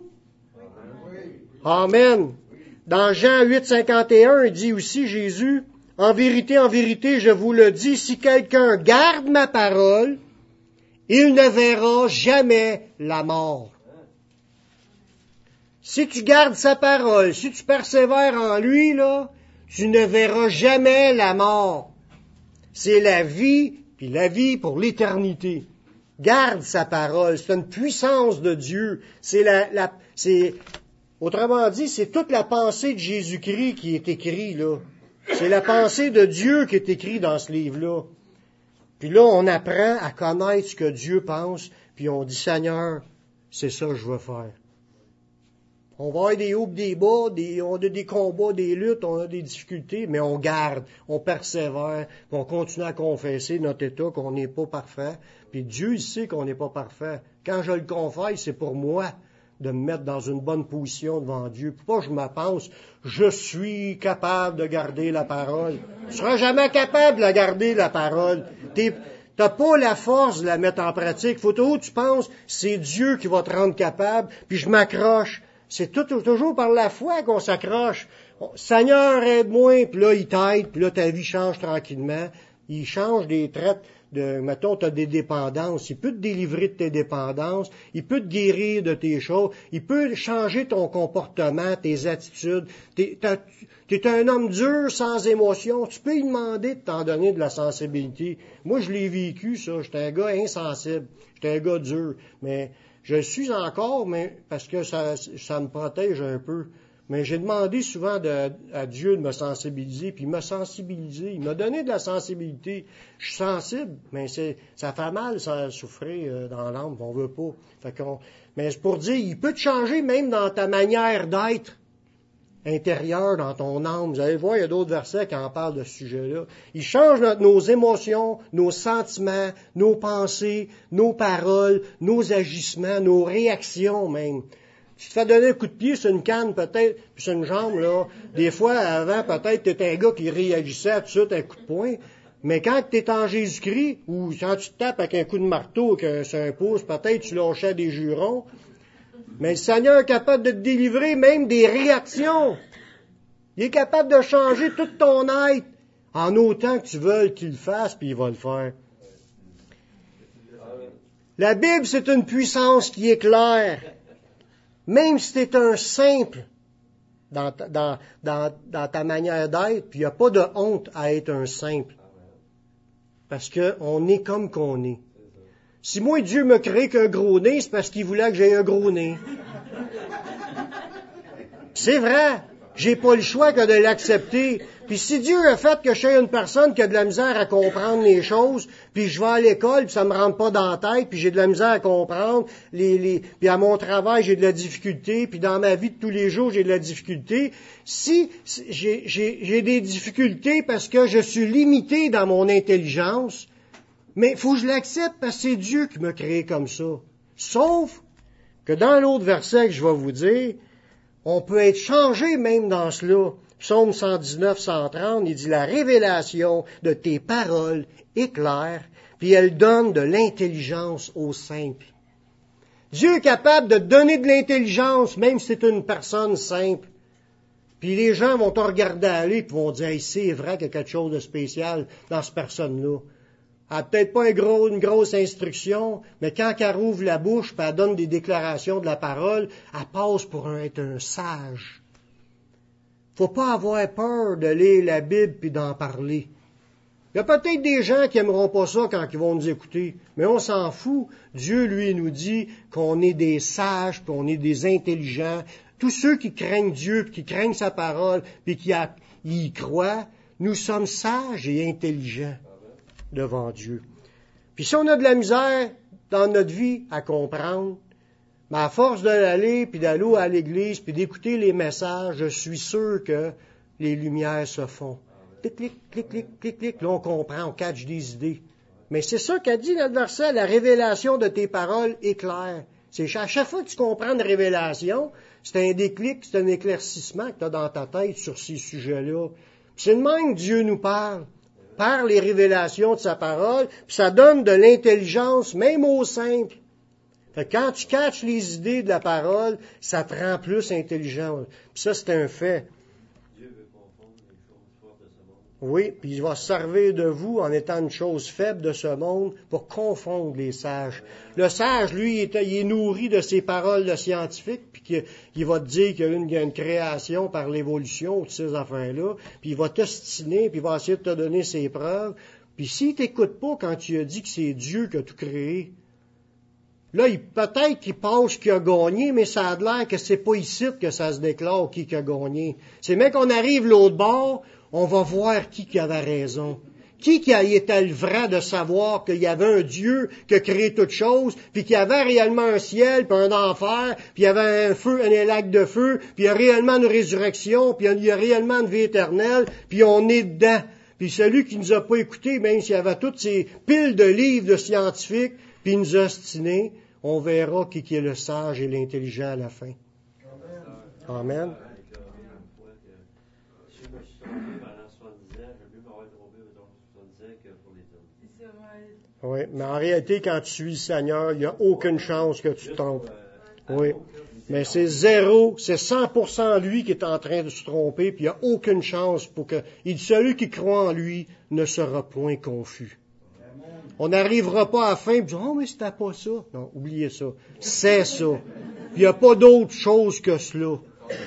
Amen. Dans Jean 8, 51, il dit aussi, Jésus, en vérité, je vous le dis, si quelqu'un garde ma parole, il ne verra jamais la mort. Si tu gardes sa parole, si tu persévères en lui, là, tu ne verras jamais la mort. C'est la vie, puis la vie pour l'éternité. Garde sa parole, c'est une puissance de Dieu. Autrement dit, c'est toute la pensée de Jésus-Christ qui est écrite, là. C'est la pensée de Dieu qui est écrite dans ce livre-là. Puis là, on apprend à connaître ce que Dieu pense, puis on dit, Seigneur, c'est ça que je veux faire. On va avoir des hauts, des bas, on a des combats, des luttes, on a des difficultés, mais on garde, on persévère, on continue à confesser notre état qu'on n'est pas parfait. Puis Dieu, il sait qu'on n'est pas parfait. Quand je le confesse, c'est pour moi de me mettre dans une bonne position devant Dieu. Pas je me pense, je suis capable de garder la parole. Tu ne seras jamais capable de garder la parole. T'as pas la force de la mettre en pratique. Faut toujours que tu penses, c'est Dieu qui va te rendre capable, puis je m'accroche. C'est toujours par la foi qu'on s'accroche. Seigneur, aide-moi, puis là, il t'aide, puis là, ta vie change tranquillement. Il change des traites mettons, tu as des dépendances. Il peut te délivrer de tes dépendances. Il peut te guérir de tes choses. Il peut changer ton comportement, tes attitudes. Tu es un homme dur, sans émotion. Tu peux lui demander de t'en donner de la sensibilité. Moi, je l'ai vécu, ça. J'étais un gars insensible. J'étais un gars dur. Mais je le suis encore, mais parce que ça me protège un peu. Mais j'ai demandé souvent à Dieu de me sensibiliser, puis il m'a sensibilisé. Il m'a donné de la sensibilité. Je suis sensible, mais ça fait mal, ça souffrir dans l'âme, on veut pas. Mais c'est pour dire, il peut te changer même dans ta manière d'être. intérieur dans ton âme. Vous allez voir, il y a d'autres versets qui en parlent de ce sujet-là. Il change nos émotions, nos sentiments, nos pensées, nos paroles, nos agissements, nos réactions même. Si tu te fais donner un coup de pied sur une canne, peut-être, puis sur une jambe, là, des fois, avant, peut-être, tu étais un gars qui réagissait tout de suite à un coup de poing. Mais quand tu es en Jésus-Christ, ou quand tu te tapes avec un coup de marteau sur un pouce, peut-être tu lâchais des jurons. Mais le Seigneur est capable de te délivrer même des réactions. Il est capable de changer tout ton être en autant que tu veux qu'il le fasse, puis il va le faire. La Bible, c'est une puissance qui éclaire. Même si tu es un simple dans ta manière d'être, puis il n'y a pas de honte à être un simple. Parce qu'on est comme qu'on est. Si moi, Dieu m'a créé qu'un gros nez, c'est parce qu'il voulait que j'aie un gros nez. C'est vrai. J'ai pas le choix que de l'accepter. Puis si Dieu a fait que je sois une personne qui a de la misère à comprendre les choses, puis je vais à l'école, puis ça me rentre pas dans la tête, puis j'ai de la misère à comprendre, puis à mon travail, j'ai de la difficulté, puis dans ma vie de tous les jours, j'ai de la difficulté. Si j'ai des difficultés parce que je suis limité dans mon intelligence, mais il faut que je l'accepte parce que c'est Dieu qui m'a créé comme ça. Sauf que dans l'autre verset que je vais vous dire, on peut être changé même dans cela. Psaume 119, 130, il dit « La révélation de tes paroles est claire, puis elle donne de l'intelligence aux simples. » Dieu est capable de donner de l'intelligence, même si c'est une personne simple. Puis les gens vont te regarder aller et vont dire hey, « C'est vrai qu'il y a quelque chose de spécial dans cette personne-là. » Elle n'a peut-être pas une grosse instruction, mais quand elle rouvre la bouche et elle donne des déclarations de la parole, elle passe pour être un sage. Faut pas avoir peur de lire la Bible puis d'en parler. Il y a peut-être des gens qui aimeront pas ça quand ils vont nous écouter, mais on s'en fout. Dieu, lui, nous dit qu'on est des sages, qu'on est des intelligents. Tous ceux qui craignent Dieu, qui craignent sa parole, puis qui y croient, nous sommes sages et intelligents devant Dieu. Puis si on a de la misère dans notre vie à comprendre, mais à force de l'aller, puis d'aller à l'église, puis d'écouter les messages, je suis sûr que les lumières se font. Clic, clic, clic, clic, clic, clic, là on comprend, on catch des idées. Mais c'est ça qu'a dit notre verset, la révélation de tes paroles est claire. C'est à chaque fois que tu comprends une révélation, c'est un déclic, c'est un éclaircissement que tu as dans ta tête sur ces sujets-là. Puis c'est de même que Dieu nous parle. Par les révélations de sa parole, puis ça donne de l'intelligence, même aux simples. Fait que quand tu catches les idées de la parole, ça te rend plus intelligent. Puis ça, c'est un fait. Dieu veut confondre les choses fortes de ce monde. Oui, puis il va se servir de vous en étant une chose faible de ce monde pour confondre les sages. Le sage, lui, il est nourri de ses paroles de scientifique, puis qu'il va te dire qu'il y a une création par l'évolution, toutes ces affaires-là, puis il va t'ostiner, puis il va essayer de te donner ses preuves. Puis s'il t'écoute pas quand tu as dit que c'est Dieu qui a tout créé, là, peut-être qu'il pense qu'il a gagné, mais ça a l'air que c'est pas ici que ça se déclare qui a gagné. C'est même qu'on arrive l'autre bord, on va voir qui avait raison. Qui était le vrai de savoir qu'il y avait un Dieu qui a créé toutes choses, puis qu'il y avait réellement un ciel, puis un enfer, puis il y avait un feu, un lac de feu, puis il y a réellement une résurrection, puis il y a réellement une vie éternelle, puis on est dedans. Puis celui qui nous a pas écoutés, même s'il y avait toutes ces piles de livres de scientifiques, puis il nous a ostinés, on verra qui est le sage et l'intelligent à la fin. Amen. Oui, mais en réalité, quand tu suis le Seigneur, il n'y a aucune chance que tu te trompes. Oui, mais c'est 100% lui qui est en train de se tromper, puis il n'y a aucune chance pour que... Il dit, celui qui croit en lui ne sera point confus. On n'arrivera pas à la fin et dire, oh, mais c'était pas ça. Non, oubliez ça. C'est ça. Il n'y a pas d'autre chose que cela.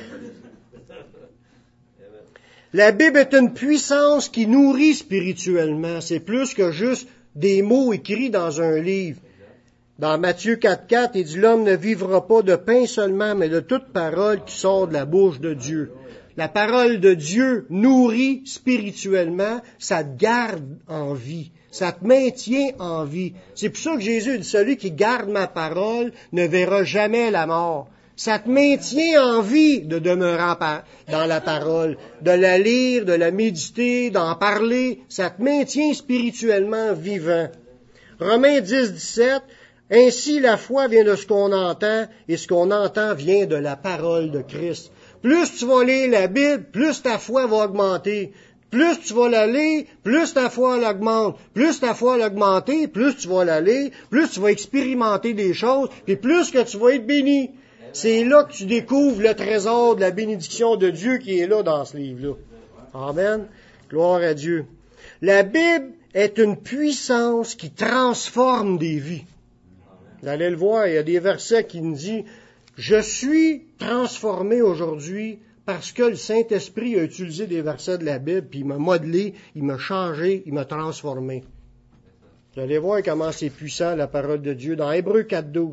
La Bible est une puissance qui nourrit spirituellement. C'est plus que juste des mots écrits dans un livre. Dans Matthieu 4,4, il dit, l'homme ne vivra pas de pain seulement, mais de toute parole qui sort de la bouche de Dieu. La parole de Dieu nourrit spirituellement, ça te garde en vie. Ça te maintient en vie. C'est pour ça que Jésus dit, celui qui garde ma parole ne verra jamais la mort. Ça te maintient en vie de demeurer dans la parole, de la lire, de la méditer, d'en parler. Ça te maintient spirituellement vivant. Romains 10, 17, « Ainsi la foi vient de ce qu'on entend, et ce qu'on entend vient de la parole de Christ. » Plus tu vas lire la Bible, plus ta foi va augmenter. Plus tu vas la lire, plus ta foi l'augmente. Plus ta foi l'augmenter, plus tu vas la lire, plus tu vas expérimenter des choses, puis plus que tu vas être béni. C'est là que tu découvres le trésor de la bénédiction de Dieu qui est là dans ce livre-là. Amen. Gloire à Dieu. La Bible est une puissance qui transforme des vies. Vous allez le voir, il y a des versets qui nous disent « Je suis transformé aujourd'hui parce que le Saint-Esprit a utilisé des versets de la Bible, puis il m'a modelé, il m'a changé, il m'a transformé. » Vous allez voir comment c'est puissant la parole de Dieu dans Hébreux 4, 12.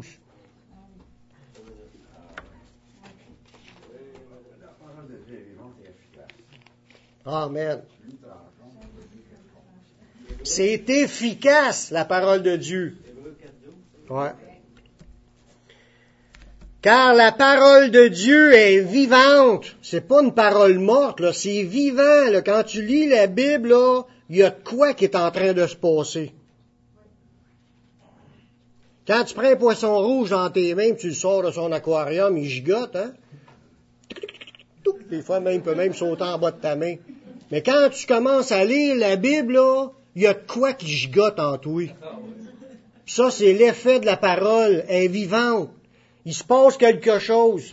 Amen. C'est efficace, la parole de Dieu. Ouais. Car la parole de Dieu est vivante. C'est pas une parole morte, là. C'est vivant, là. Quand tu lis la Bible, là, il y a de quoi qui est en train de se passer. Quand tu prends un poisson rouge dans tes mains, tu le sors de son aquarium, il gigote, hein? Des fois, il peut même sauter en bas de ta main. Mais quand tu commences à lire la Bible, là, il y a de quoi qui gigote en toi. Ça, c'est l'effet de la parole. Elle est vivante. Il se passe quelque chose.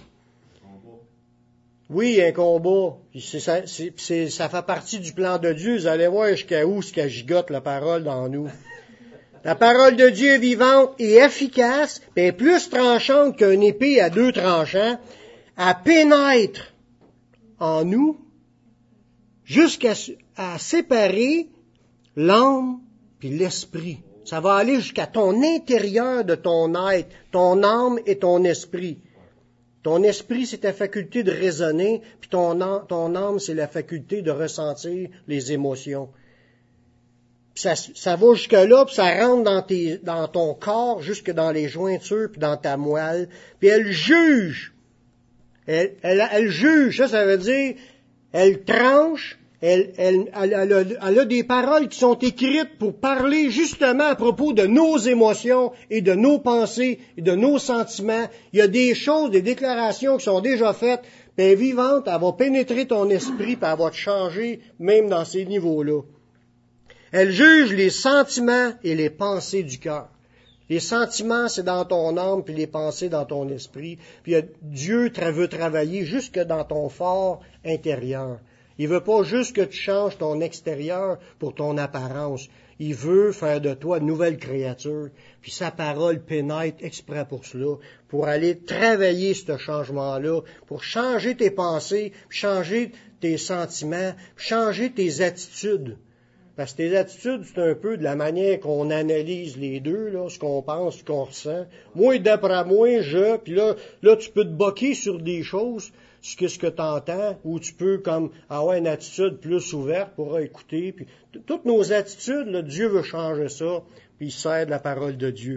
Oui, un combat. Ça fait partie du plan de Dieu. Vous allez voir jusqu'à où ce qu'elle gigote la parole dans nous. La parole de Dieu est vivante et efficace, mais plus tranchante qu'une épée à 2 tranchants. Elle pénètre en nous jusqu'à séparer l'âme puis l'esprit. Ça va aller jusqu'à ton intérieur de ton être, ton âme et ton esprit. Ton esprit, c'est ta faculté de raisonner, puis ton âme, c'est la faculté de ressentir les émotions. Puis ça va jusque-là, puis ça rentre dans ton corps, jusque dans les jointures, puis dans ta moelle, puis elle juge. Elle juge, ça veut dire, elle tranche, elle a des paroles qui sont écrites pour parler justement à propos de nos émotions et de nos pensées et de nos sentiments. Il y a des choses, des déclarations qui sont déjà faites, puis elle est vivante, elle va pénétrer ton esprit, puis elle va te changer même dans ces niveaux-là. Elle juge les sentiments et les pensées du cœur. Les sentiments, c'est dans ton âme, puis les pensées dans ton esprit. Puis Dieu veut travailler jusque dans ton fort intérieur. Il veut pas juste que tu changes ton extérieur pour ton apparence. Il veut faire de toi une nouvelle créature. Puis sa parole pénètre exprès pour cela, pour aller travailler ce changement-là, pour changer tes pensées, puis changer tes sentiments, puis changer tes attitudes. Parce que tes attitudes, c'est un peu de la manière qu'on analyse les deux, là, ce qu'on pense, ce qu'on ressent. Moi, d'après moi, puis là, tu peux te boquer sur des choses, ce que tu entends, ou tu peux comme avoir une attitude plus ouverte pour écouter. Puis, toutes nos attitudes, là, Dieu veut changer ça, puis il sert de la parole de Dieu.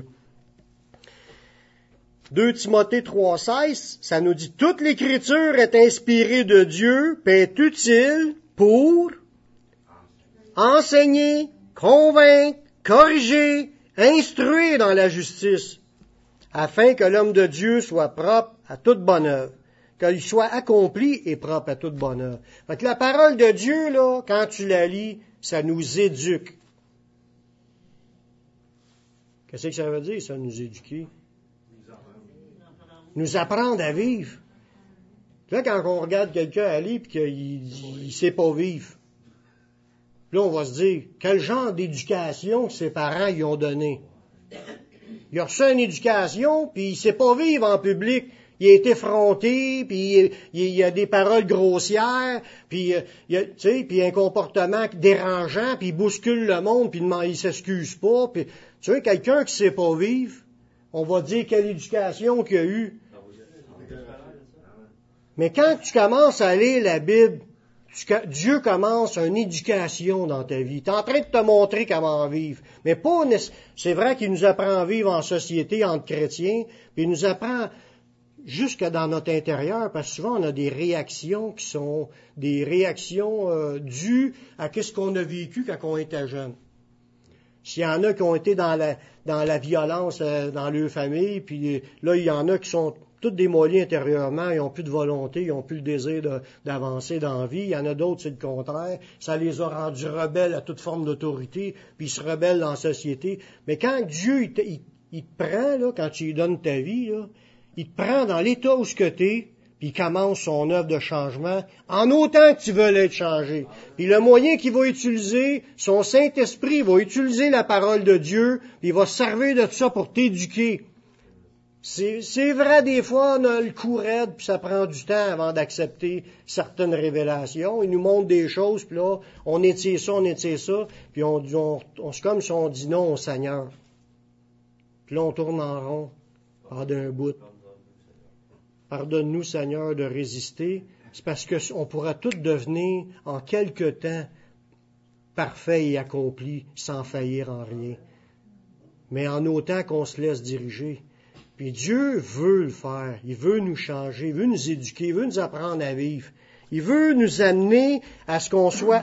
2 Timothée 3,16, ça nous dit « Toute l'Écriture est inspirée de Dieu, puis est utile pour enseigner, convaincre, corriger, instruire dans la justice, afin que l'homme de Dieu soit propre à toute bonne œuvre, qu'il soit accompli et propre à toute bonne œuvre. » Fait que la parole de Dieu, là, quand tu la lis, ça nous éduque. Qu'est-ce que ça veut dire, ça, nous éduquer? Nous apprendre à vivre. Là, quand on regarde quelqu'un aller et qu'il ne sait pas vivre, là, on va se dire, quel genre d'éducation que ses parents lui ont donné? Il a reçu une éducation, puis il ne sait pas vivre en public. Il a été effronté, puis il a des paroles grossières, puis puis un comportement dérangeant, puis il bouscule le monde, puis il s'excuse pas. Puis, tu sais, quelqu'un qui ne sait pas vivre, on va dire quelle éducation qu'il a eue. Mais quand tu commences à lire la Bible, Dieu commence une éducation dans ta vie. Tu es en train de te montrer comment vivre. Mais pas, c'est vrai qu'il nous apprend à vivre en société entre chrétiens, puis il nous apprend jusque dans notre intérieur, parce que souvent on a des réactions qui sont des réactions dues à ce qu'on a vécu quand on était jeune. S'il y en a qui ont été dans la violence dans leur famille, puis là, il y en a qui sont tous démolis intérieurement, ils n'ont plus de volonté, ils n'ont plus le désir d'avancer dans la vie. Il y en a d'autres, c'est le contraire. Ça les a rendus rebelles à toute forme d'autorité, puis ils se rebellent dans la société. Mais quand Dieu, il te prend, là, quand tu lui donnes ta vie, là, il te prend dans l'état où ce que t'es, puis il commence son œuvre de changement, en autant que tu veux être changé. Puis le moyen qu'il va utiliser, son Saint-Esprit va utiliser la parole de Dieu, puis il va se servir de ça pour t'éduquer. C'est vrai, des fois, on a le coup raide, puis ça prend du temps avant d'accepter certaines révélations. Il nous montre des choses, puis là, on étire ça, puis c'est comme si on dit non au Seigneur. Puis là, on tourne en rond, d'un bout. Pardonne-nous, Seigneur, de résister. C'est parce qu'on pourra tout devenir, en quelque temps, parfait et accompli, sans faillir en rien. Mais en autant qu'on se laisse diriger. Puis Dieu veut le faire. Il veut nous changer, il veut nous éduquer, il veut nous apprendre à vivre. Il veut nous amener à ce qu'on soit,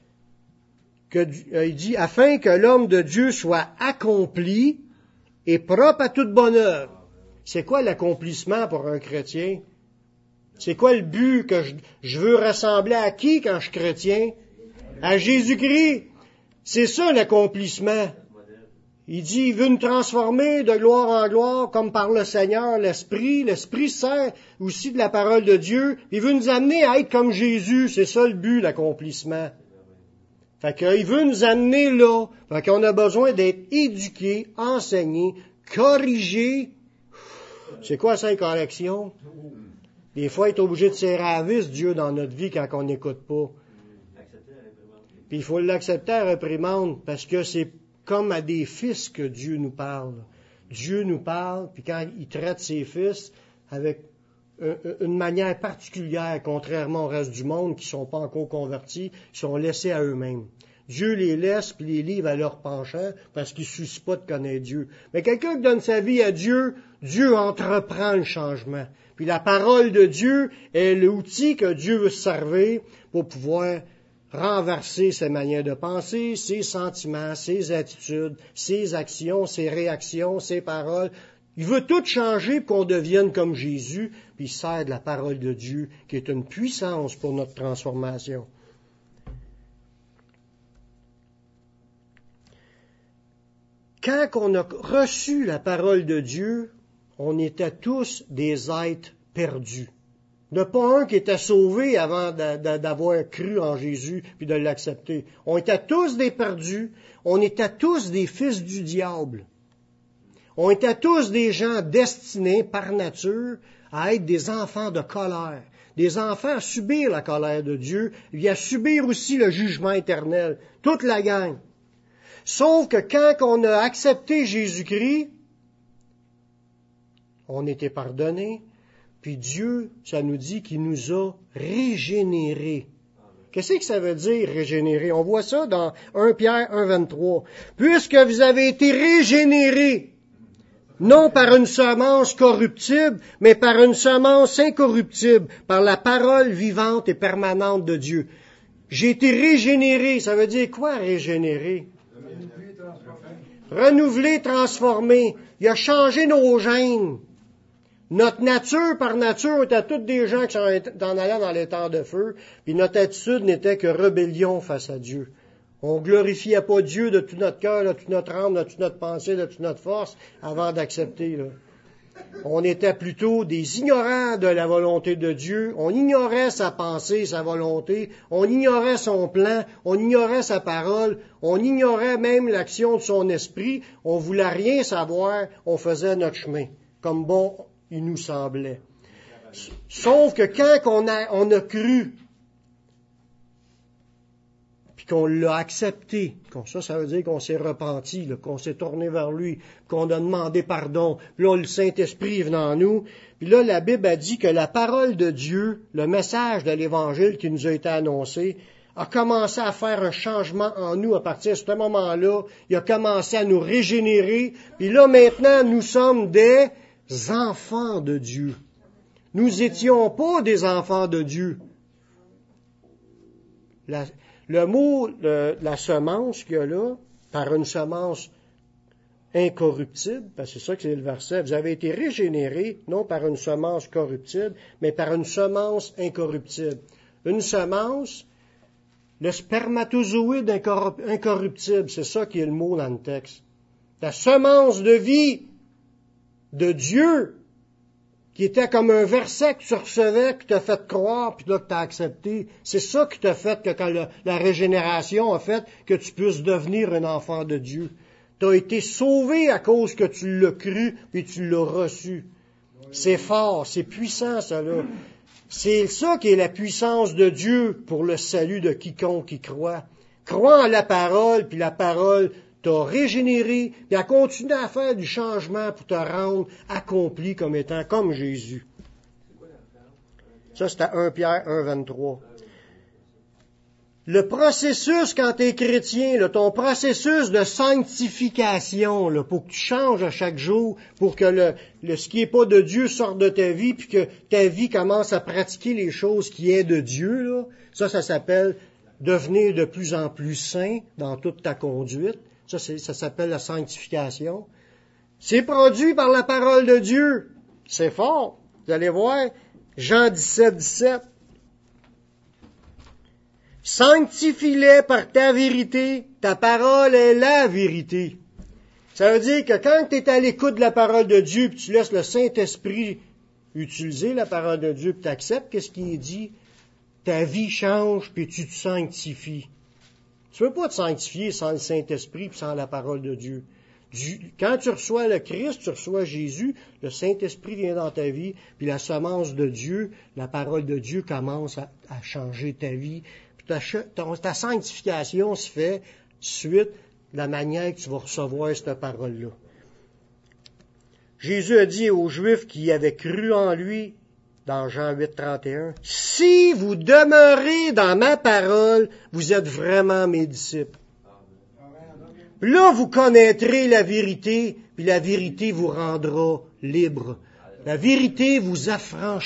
il dit, afin que l'homme de Dieu soit accompli et propre à toute bonne œuvre. C'est quoi l'accomplissement pour un chrétien? C'est quoi le but que je veux ressembler à qui quand je suis chrétien? À Jésus-Christ. C'est ça l'accomplissement. Il dit, il veut nous transformer de gloire en gloire, comme par le Seigneur, l'Esprit. L'Esprit sert aussi de la parole de Dieu. Il veut nous amener à être comme Jésus. C'est ça le but, l'accomplissement. Fait qu'il veut nous amener là. Fait qu'on a besoin d'être éduqués, enseignés, corrigés. C'est quoi ça, une correction? Des fois, il est obligé de serrer à vis, Dieu, dans notre vie quand on n'écoute pas. Puis il faut l'accepter à la réprimande, parce que c'est comme à des fils que Dieu nous parle. Dieu nous parle, puis quand il traite ses fils avec une manière particulière, contrairement au reste du monde qui ne sont pas encore convertis, ils sont laissés à eux-mêmes. Dieu les laisse puis les livre à leur penchant parce qu'ils ne sucent pas de connaître Dieu. Mais quelqu'un qui donne sa vie à Dieu, Dieu entreprend le changement. Puis la parole de Dieu est l'outil que Dieu veut se servir pour pouvoir renverser ses manières de penser, ses sentiments, ses attitudes, ses actions, ses réactions, ses paroles. Il veut tout changer pour qu'on devienne comme Jésus, puis il sert de la parole de Dieu qui est une puissance pour notre transformation. Quand on a reçu la parole de Dieu, on était tous des êtres perdus. Il n'y en a pas un qui était sauvé avant d'avoir cru en Jésus puis de l'accepter. On était tous des perdus. On était tous des fils du diable. On était tous des gens destinés par nature à être des enfants de colère. Des enfants à subir la colère de Dieu et à subir aussi le jugement éternel. Toute la gang. Sauf que quand on a accepté Jésus-Christ, on était pardonné. Puis Dieu, ça nous dit qu'il nous a régénérés. Qu'est-ce que ça veut dire, régénérer? On voit ça dans 1 Pierre 1,23. Puisque vous avez été régénérés, non par une semence corruptible, mais par une semence incorruptible, par la parole vivante et permanente de Dieu. J'ai été régénéré. Ça veut dire quoi, régénérer? Renouvelé, transformé. Il a changé nos gènes. Notre nature, par nature, était toutes des gens qui s'en allaient dans les temps de feu, puis notre attitude n'était que rébellion face à Dieu. On glorifiait pas Dieu de tout notre cœur, de toute notre âme, de toute notre pensée, de toute notre force, avant d'accepter. Là. On était plutôt des ignorants de la volonté de Dieu. On ignorait sa pensée, sa volonté. On ignorait son plan. On ignorait sa parole. On ignorait même l'action de son esprit. On voulait rien savoir. On faisait notre chemin. Comme bon il nous semblait. Sauf que quand on a cru, puis qu'on l'a accepté, ça veut dire qu'on s'est repenti, là, qu'on s'est tourné vers lui, qu'on a demandé pardon, puis là, le Saint-Esprit est venu en nous, puis là, la Bible a dit que la parole de Dieu, le message de l'Évangile qui nous a été annoncé, a commencé à faire un changement en nous à partir de ce moment-là. Il a commencé à nous régénérer, puis là, maintenant, nous sommes des enfants de Dieu. Nous étions pas des enfants de Dieu. Le mot, la semence qu'il y a là, par une semence incorruptible, parce que c'est ça que c'est le verset, vous avez été régénérés, non par une semence corruptible, mais par une semence incorruptible. Une semence, le spermatozoïde incorruptible, c'est ça qui est le mot dans le texte. La semence de vie de Dieu, qui était comme un verset que tu recevais, qui t'a fait croire, puis là que tu as accepté. C'est ça qui t'a fait que quand la régénération a fait que tu puisses devenir un enfant de Dieu. Tu as été sauvé à cause que tu l'as cru, puis tu l'as reçu. C'est fort, c'est puissant, ça là. C'est ça qui est la puissance de Dieu pour le salut de quiconque y croit. Crois en la parole, puis la parole t'a régénéré, puis elle continue à faire du changement pour te rendre accompli comme étant comme Jésus. Ça, c'est à 1 Pierre 1, 23. Le processus, quand tu es chrétien, là, ton processus de sanctification, là, pour que tu changes à chaque jour, pour que ce qui n'est pas de Dieu sorte de ta vie, puis que ta vie commence à pratiquer les choses qui est de Dieu, là, ça s'appelle devenir de plus en plus saint dans toute ta conduite. Ça s'appelle la sanctification. C'est produit par la parole de Dieu. C'est fort. Vous allez voir, Jean 17, 17. Sanctifie-les par ta vérité. Ta parole est la vérité. Ça veut dire que quand tu es à l'écoute de la parole de Dieu, puis tu laisses le Saint-Esprit utiliser la parole de Dieu, puis tu acceptes qu'est-ce qu'il est dit, ta vie change, puis tu te sanctifies. Tu ne peux pas te sanctifier sans le Saint-Esprit et sans la parole de Dieu. Quand tu reçois le Christ, tu reçois Jésus, le Saint-Esprit vient dans ta vie, puis la semence de Dieu, la parole de Dieu commence à changer ta vie. Puis ta sanctification se fait suite de la manière que tu vas recevoir cette parole-là. Jésus a dit aux Juifs qui avaient cru en lui, dans Jean 8, 31, « Si vous demeurez dans ma parole, vous êtes vraiment mes disciples. Puis là, vous connaîtrez la vérité, puis la vérité vous rendra libre. La vérité vous affranchira. »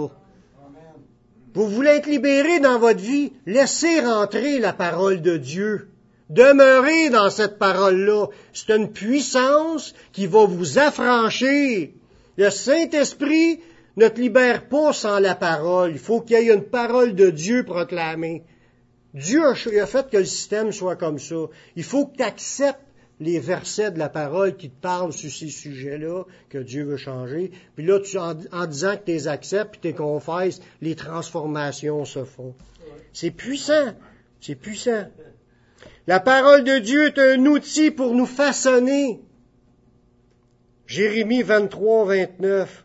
Vous voulez être libéré dans votre vie, laissez rentrer la parole de Dieu. Demeurez dans cette parole-là. C'est une puissance qui va vous affranchir. Le Saint-Esprit ne te libère pas sans la parole. Il faut qu'il y ait une parole de Dieu proclamée. Dieu a fait que le système soit comme ça. Il faut que tu acceptes les versets de la parole qui te parlent sur ces sujets-là que Dieu veut changer. Puis là, en disant que tu les acceptes puis tu les confesses, les transformations se font. C'est puissant. C'est puissant. La parole de Dieu est un outil pour nous façonner. Jérémie 23, 29.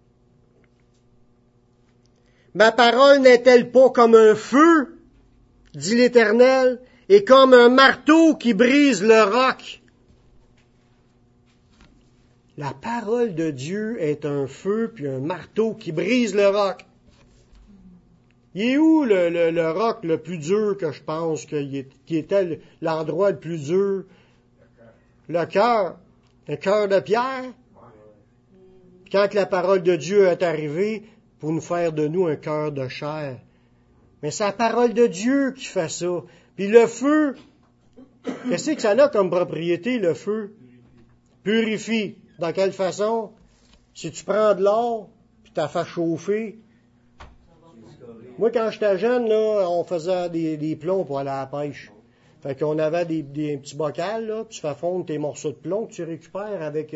Ma parole n'est-elle pas comme un feu, dit l'Éternel, et comme un marteau qui brise le roc? La parole de Dieu est un feu puis un marteau qui brise le roc. Il est où le roc le plus dur que je pense qui était l'endroit le plus dur? Le cœur. Un cœur de pierre. Quand la parole de Dieu est arrivée, pour nous faire de nous un cœur de chair. Mais c'est la parole de Dieu qui fait ça. Puis le feu, qu'est-ce que ça a comme propriété, le feu? Purifie. Dans quelle façon? Si tu prends de l'or, puis tu la fais chauffer. Moi, quand j'étais jeune, là, on faisait des plombs pour aller à la pêche. Fait qu'on avait des petits bocals, là, puis tu fais fondre tes morceaux de plomb que tu récupères avec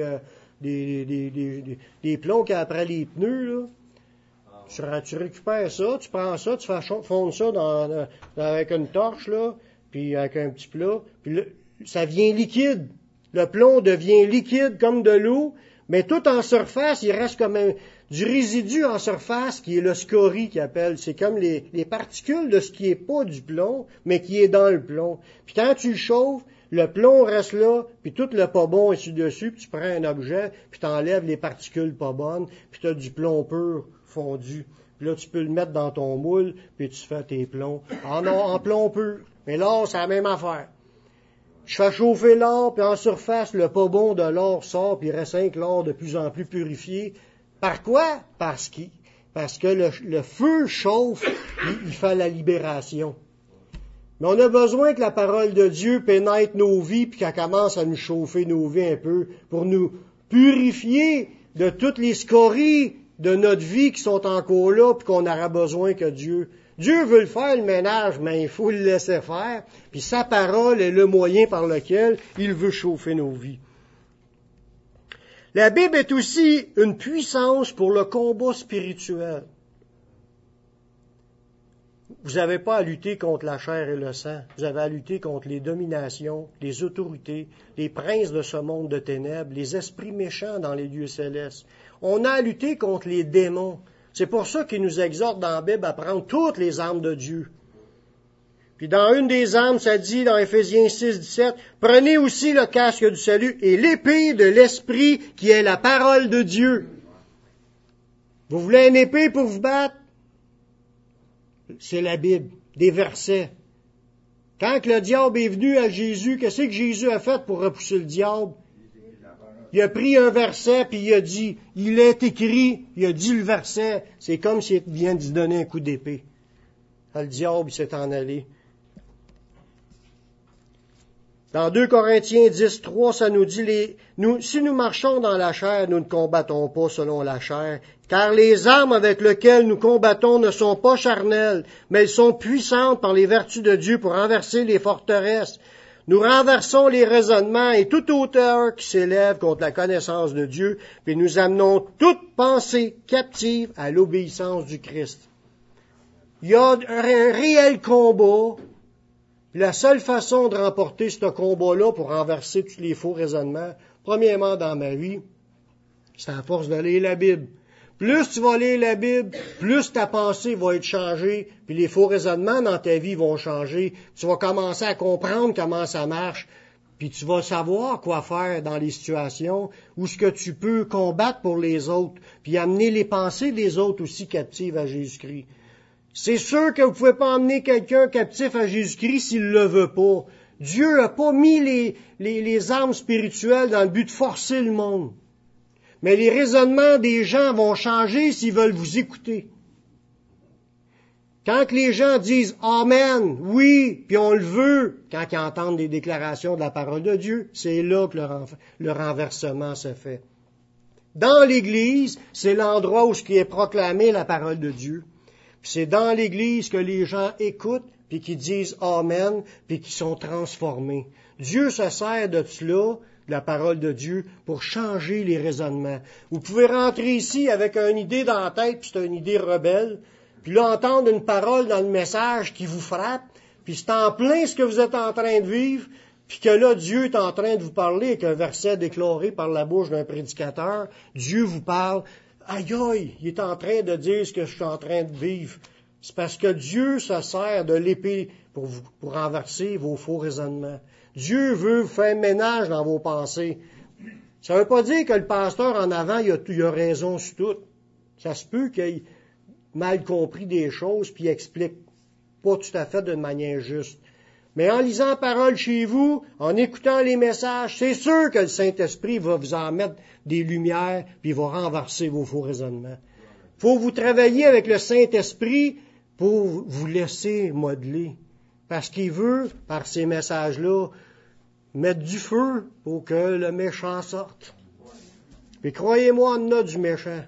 des plombs qui après les pneus, là. Tu récupères ça, tu prends ça, tu fais fondre ça avec une torche, là, puis avec un petit plat, puis ça devient liquide. Le plomb devient liquide comme de l'eau, mais tout en surface, il reste comme du résidu en surface qui est le scorie qu'ils appellent. C'est comme les particules de ce qui est pas du plomb, mais qui est dans le plomb. Puis quand tu le chauffes, le plomb reste là, puis tout le pas bon est dessus, puis tu prends un objet, puis tu enlèves les particules pas bonnes, puis tu as du plomb pur fondu. Puis là, tu peux le mettre dans ton moule, puis tu fais tes plombs en plomb pur. Mais l'or, c'est la même affaire. Je fais chauffer l'or, puis en surface, le pas bon de l'or sort, puis il reste 5 l'or de plus en plus purifié. Par quoi? Parce parce que le feu chauffe, il fait la libération. Mais on a besoin que la parole de Dieu pénètre nos vies puis qu'elle commence à nous chauffer nos vies un peu pour nous purifier de toutes les scories de notre vie qui sont encore là puis qu'on aura besoin que Dieu veut le faire, le ménage, mais il faut le laisser faire. Puis sa parole est le moyen par lequel il veut chauffer nos vies. La Bible est aussi une puissance pour le combat spirituel. Vous n'avez pas à lutter contre la chair et le sang. Vous avez à lutter contre les dominations, les autorités, les princes de ce monde de ténèbres, les esprits méchants dans les lieux célestes. On a à lutter contre les démons. C'est pour ça qu'il nous exhorte dans la Bible à prendre toutes les armes de Dieu. Puis dans une des armes, ça dit dans Éphésiens 6, 17, « Prenez aussi le casque du salut et l'épée de l'Esprit qui est la parole de Dieu. » Vous voulez une épée pour vous battre? C'est la Bible, des versets. Quand le diable est venu à Jésus, qu'est-ce que Jésus a fait pour repousser le diable? Il a pris un verset, puis il a dit, il est écrit, il a dit le verset. C'est comme s'il vient d'y donner un coup d'épée. Le diable, il s'est en allé. Dans 2 Corinthiens 10, 3, ça nous dit, si nous marchons dans la chair, nous ne combattons pas selon la chair, car les armes avec lesquelles nous combattons ne sont pas charnelles, mais elles sont puissantes par les vertus de Dieu pour renverser les forteresses. Nous renversons les raisonnements et toute hauteur qui s'élève contre la connaissance de Dieu, puis nous amenons toute pensée captive à l'obéissance du Christ. Il y a un réel combat. La seule façon de remporter ce combat-là pour renverser tous les faux raisonnements, premièrement dans ma vie, c'est à force de lire la Bible. Plus tu vas lire la Bible, plus ta pensée va être changée, puis les faux raisonnements dans ta vie vont changer. Tu vas commencer à comprendre comment ça marche, puis tu vas savoir quoi faire dans les situations où ce que tu peux combattre pour les autres, puis amener les pensées des autres aussi captives à Jésus-Christ. C'est sûr que vous ne pouvez pas emmener quelqu'un captif à Jésus-Christ s'il ne le veut pas. Dieu n'a pas mis les armes spirituelles dans le but de forcer le monde. Mais les raisonnements des gens vont changer s'ils veulent vous écouter. Quand les gens disent « Amen »,« Oui », puis on le veut, quand ils entendent des déclarations de la parole de Dieu, c'est là que le renversement se fait. Dans l'Église, c'est l'endroit où ce qui est proclamé la parole de Dieu. Puis c'est dans l'Église que les gens écoutent, puis qui disent « Amen », puis qui sont transformés. Dieu se sert de cela, de la parole de Dieu, pour changer les raisonnements. Vous pouvez rentrer ici avec une idée dans la tête, puis c'est une idée rebelle, puis là, entendre une parole dans le message qui vous frappe, puis c'est en plein ce que vous êtes en train de vivre, puis que là, Dieu est en train de vous parler avec un verset déclaré par la bouche d'un prédicateur. Dieu vous parle. Aïe, aïe, il est en train de dire ce que je suis en train de vivre. C'est parce que Dieu se sert de l'épée pour renverser vos faux raisonnements. Dieu veut faire ménage dans vos pensées. Ça ne veut pas dire que le pasteur en avant, il a raison sur tout. Ça se peut qu'il ait mal compris des choses puis il explique pas tout à fait d'une manière juste. Mais en lisant la parole chez vous, en écoutant les messages, c'est sûr que le Saint-Esprit va vous en mettre des lumières puis il va renverser vos faux raisonnements. Il faut vous travailler avec le Saint-Esprit pour vous laisser modeler. Parce qu'il veut, par ces messages-là, mettre du feu pour que le méchant sorte. Puis croyez-moi, on a du méchant.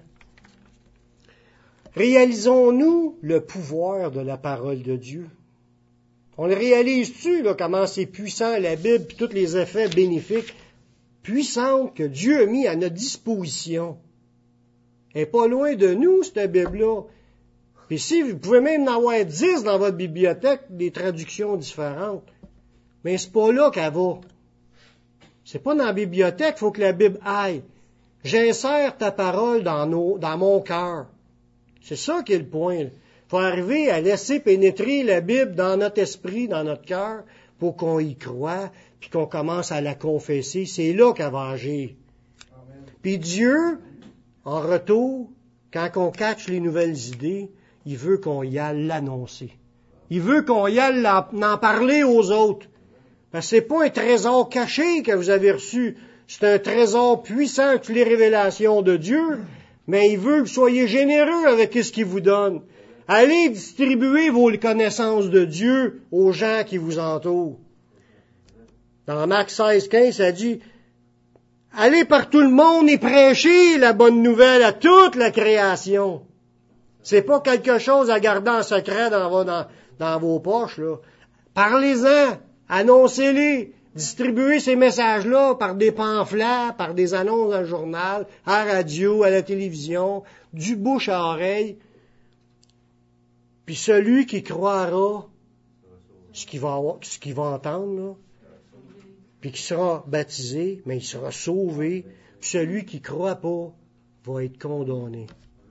Réalisons-nous le pouvoir de la parole de Dieu? On le réalise-tu, là, comment c'est puissant la Bible et tous les effets bénéfiques puissants que Dieu a mis à notre disposition? Elle n'est pas loin de nous, cette Bible-là. Puis si vous pouvez même en avoir 10 dans votre bibliothèque, des traductions différentes. Mais c'est pas là qu'elle va. C'est pas dans la bibliothèque, il faut que la Bible aille. J'insère ta parole dans mon cœur. C'est ça qui est le point. Il faut arriver à laisser pénétrer la Bible dans notre esprit, dans notre cœur, pour qu'on y croie, puis qu'on commence à la confesser. C'est là qu'elle va agir. Amen. Puis Dieu, en retour, quand on catch les nouvelles idées, il veut qu'on y aille l'annoncer. Il veut qu'on y aille en parler aux autres. Parce que c'est pas un trésor caché que vous avez reçu. C'est un trésor puissant, toutes les révélations de Dieu. Mais il veut que vous soyez généreux avec ce qu'il vous donne. Allez distribuer vos connaissances de Dieu aux gens qui vous entourent. Dans Marc 16,15, ça dit, allez par tout le monde et prêchez la bonne nouvelle à toute la création. C'est pas quelque chose à garder en secret dans vos poches, là. Parlez-en, annoncez-les, distribuez ces messages-là par des pamphlets, par des annonces dans le journal, à la radio, à la télévision, du bouche à oreille. Puis celui qui croira ce qu'il va entendre, là, puis qui sera baptisé, mais il sera sauvé. Puis celui qui ne croit pas va être condamné.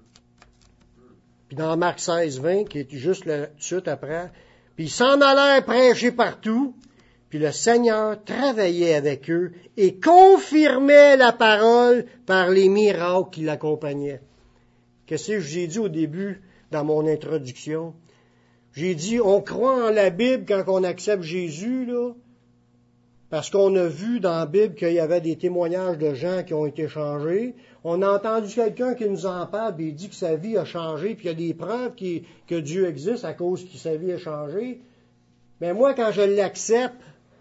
Puis dans Marc 16, 20, qui est juste tout de suite après, puis ils s'en allèrent prêcher partout, puis le Seigneur travaillait avec eux et confirmait la parole par les miracles qui l'accompagnaient. Qu'est-ce que j'ai dit au début dans mon introduction? J'ai dit, on croit en la Bible quand on accepte Jésus, là, parce qu'on a vu dans la Bible qu'il y avait des témoignages de gens qui ont été changés. On a entendu quelqu'un qui nous en parle, puis il dit que sa vie a changé, puis il y a des preuves que Dieu existe à cause que sa vie a changé. Mais moi, quand je l'accepte,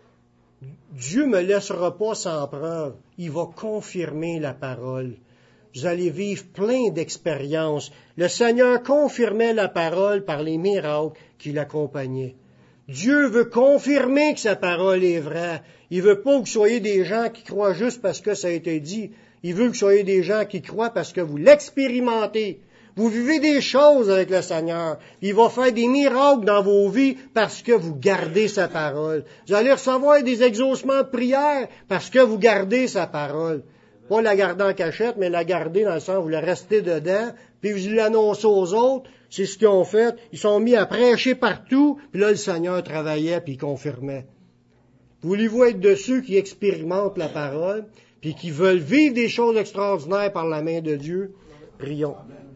Dieu ne me laissera pas sans preuve. Il va confirmer la parole. Vous allez vivre plein d'expériences. Le Seigneur confirmait la parole par les miracles qui l'accompagnaient. Dieu veut confirmer que sa parole est vraie. Il veut pas que vous soyez des gens qui croient juste parce que ça a été dit. Il veut que vous soyez des gens qui croient parce que vous l'expérimentez. Vous vivez des choses avec le Seigneur. Il va faire des miracles dans vos vies parce que vous gardez sa parole. Vous allez recevoir des exaucements de prière parce que vous gardez sa parole. Pas la garder en cachette, mais la garder dans le sens où vous la restez dedans, puis vous l'annoncez aux autres. C'est ce qu'ils ont fait. Ils sont mis à prêcher partout, puis là, le Seigneur travaillait, puis il confirmait. Voulez-vous être de ceux qui expérimentent la parole, puis qui veulent vivre des choses extraordinaires par la main de Dieu? Prions.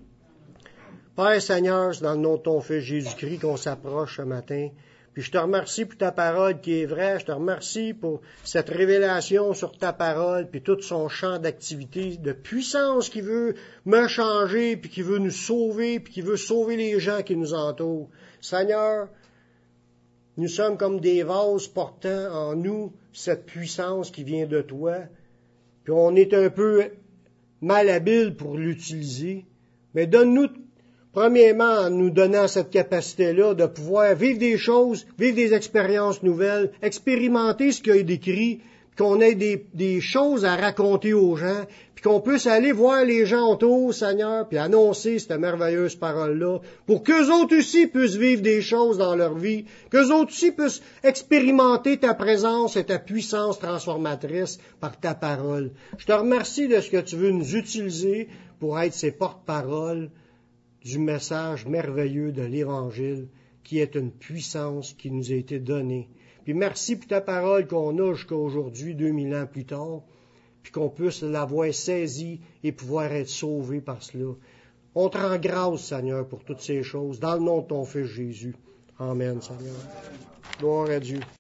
Père Seigneur, c'est dans le nom de ton Fils Jésus-Christ qu'on s'approche ce matin. Puis je te remercie pour ta parole qui est vraie. Je te remercie pour cette révélation sur ta parole, puis tout son champ d'activité, de puissance qui veut me changer, puis qui veut nous sauver, puis qui veut sauver les gens qui nous entourent. Seigneur, nous sommes comme des vases portant en nous cette puissance qui vient de toi. Puis on est un peu malhabile pour l'utiliser. Mais donne-nous premièrement, en nous donnant cette capacité-là de pouvoir vivre des choses, vivre des expériences nouvelles, expérimenter ce qu'il y a décrit, puis qu'on ait des choses à raconter aux gens, puis qu'on puisse aller voir les gens autour, Seigneur, puis annoncer cette merveilleuse parole-là, pour qu'eux autres aussi puissent vivre des choses dans leur vie, qu'eux autres aussi puissent expérimenter ta présence et ta puissance transformatrice par ta parole. Je te remercie de ce que tu veux nous utiliser pour être ces porte-paroles du message merveilleux de l'Évangile, qui est une puissance qui nous a été donnée. Puis merci pour ta parole qu'on a jusqu'à aujourd'hui, 2000 ans plus tard, puis qu'on puisse l'avoir saisie et pouvoir être sauvé par cela. On te rend grâce, Seigneur, pour toutes ces choses, dans le nom de ton Fils Jésus. Amen, Seigneur. Gloire à Dieu.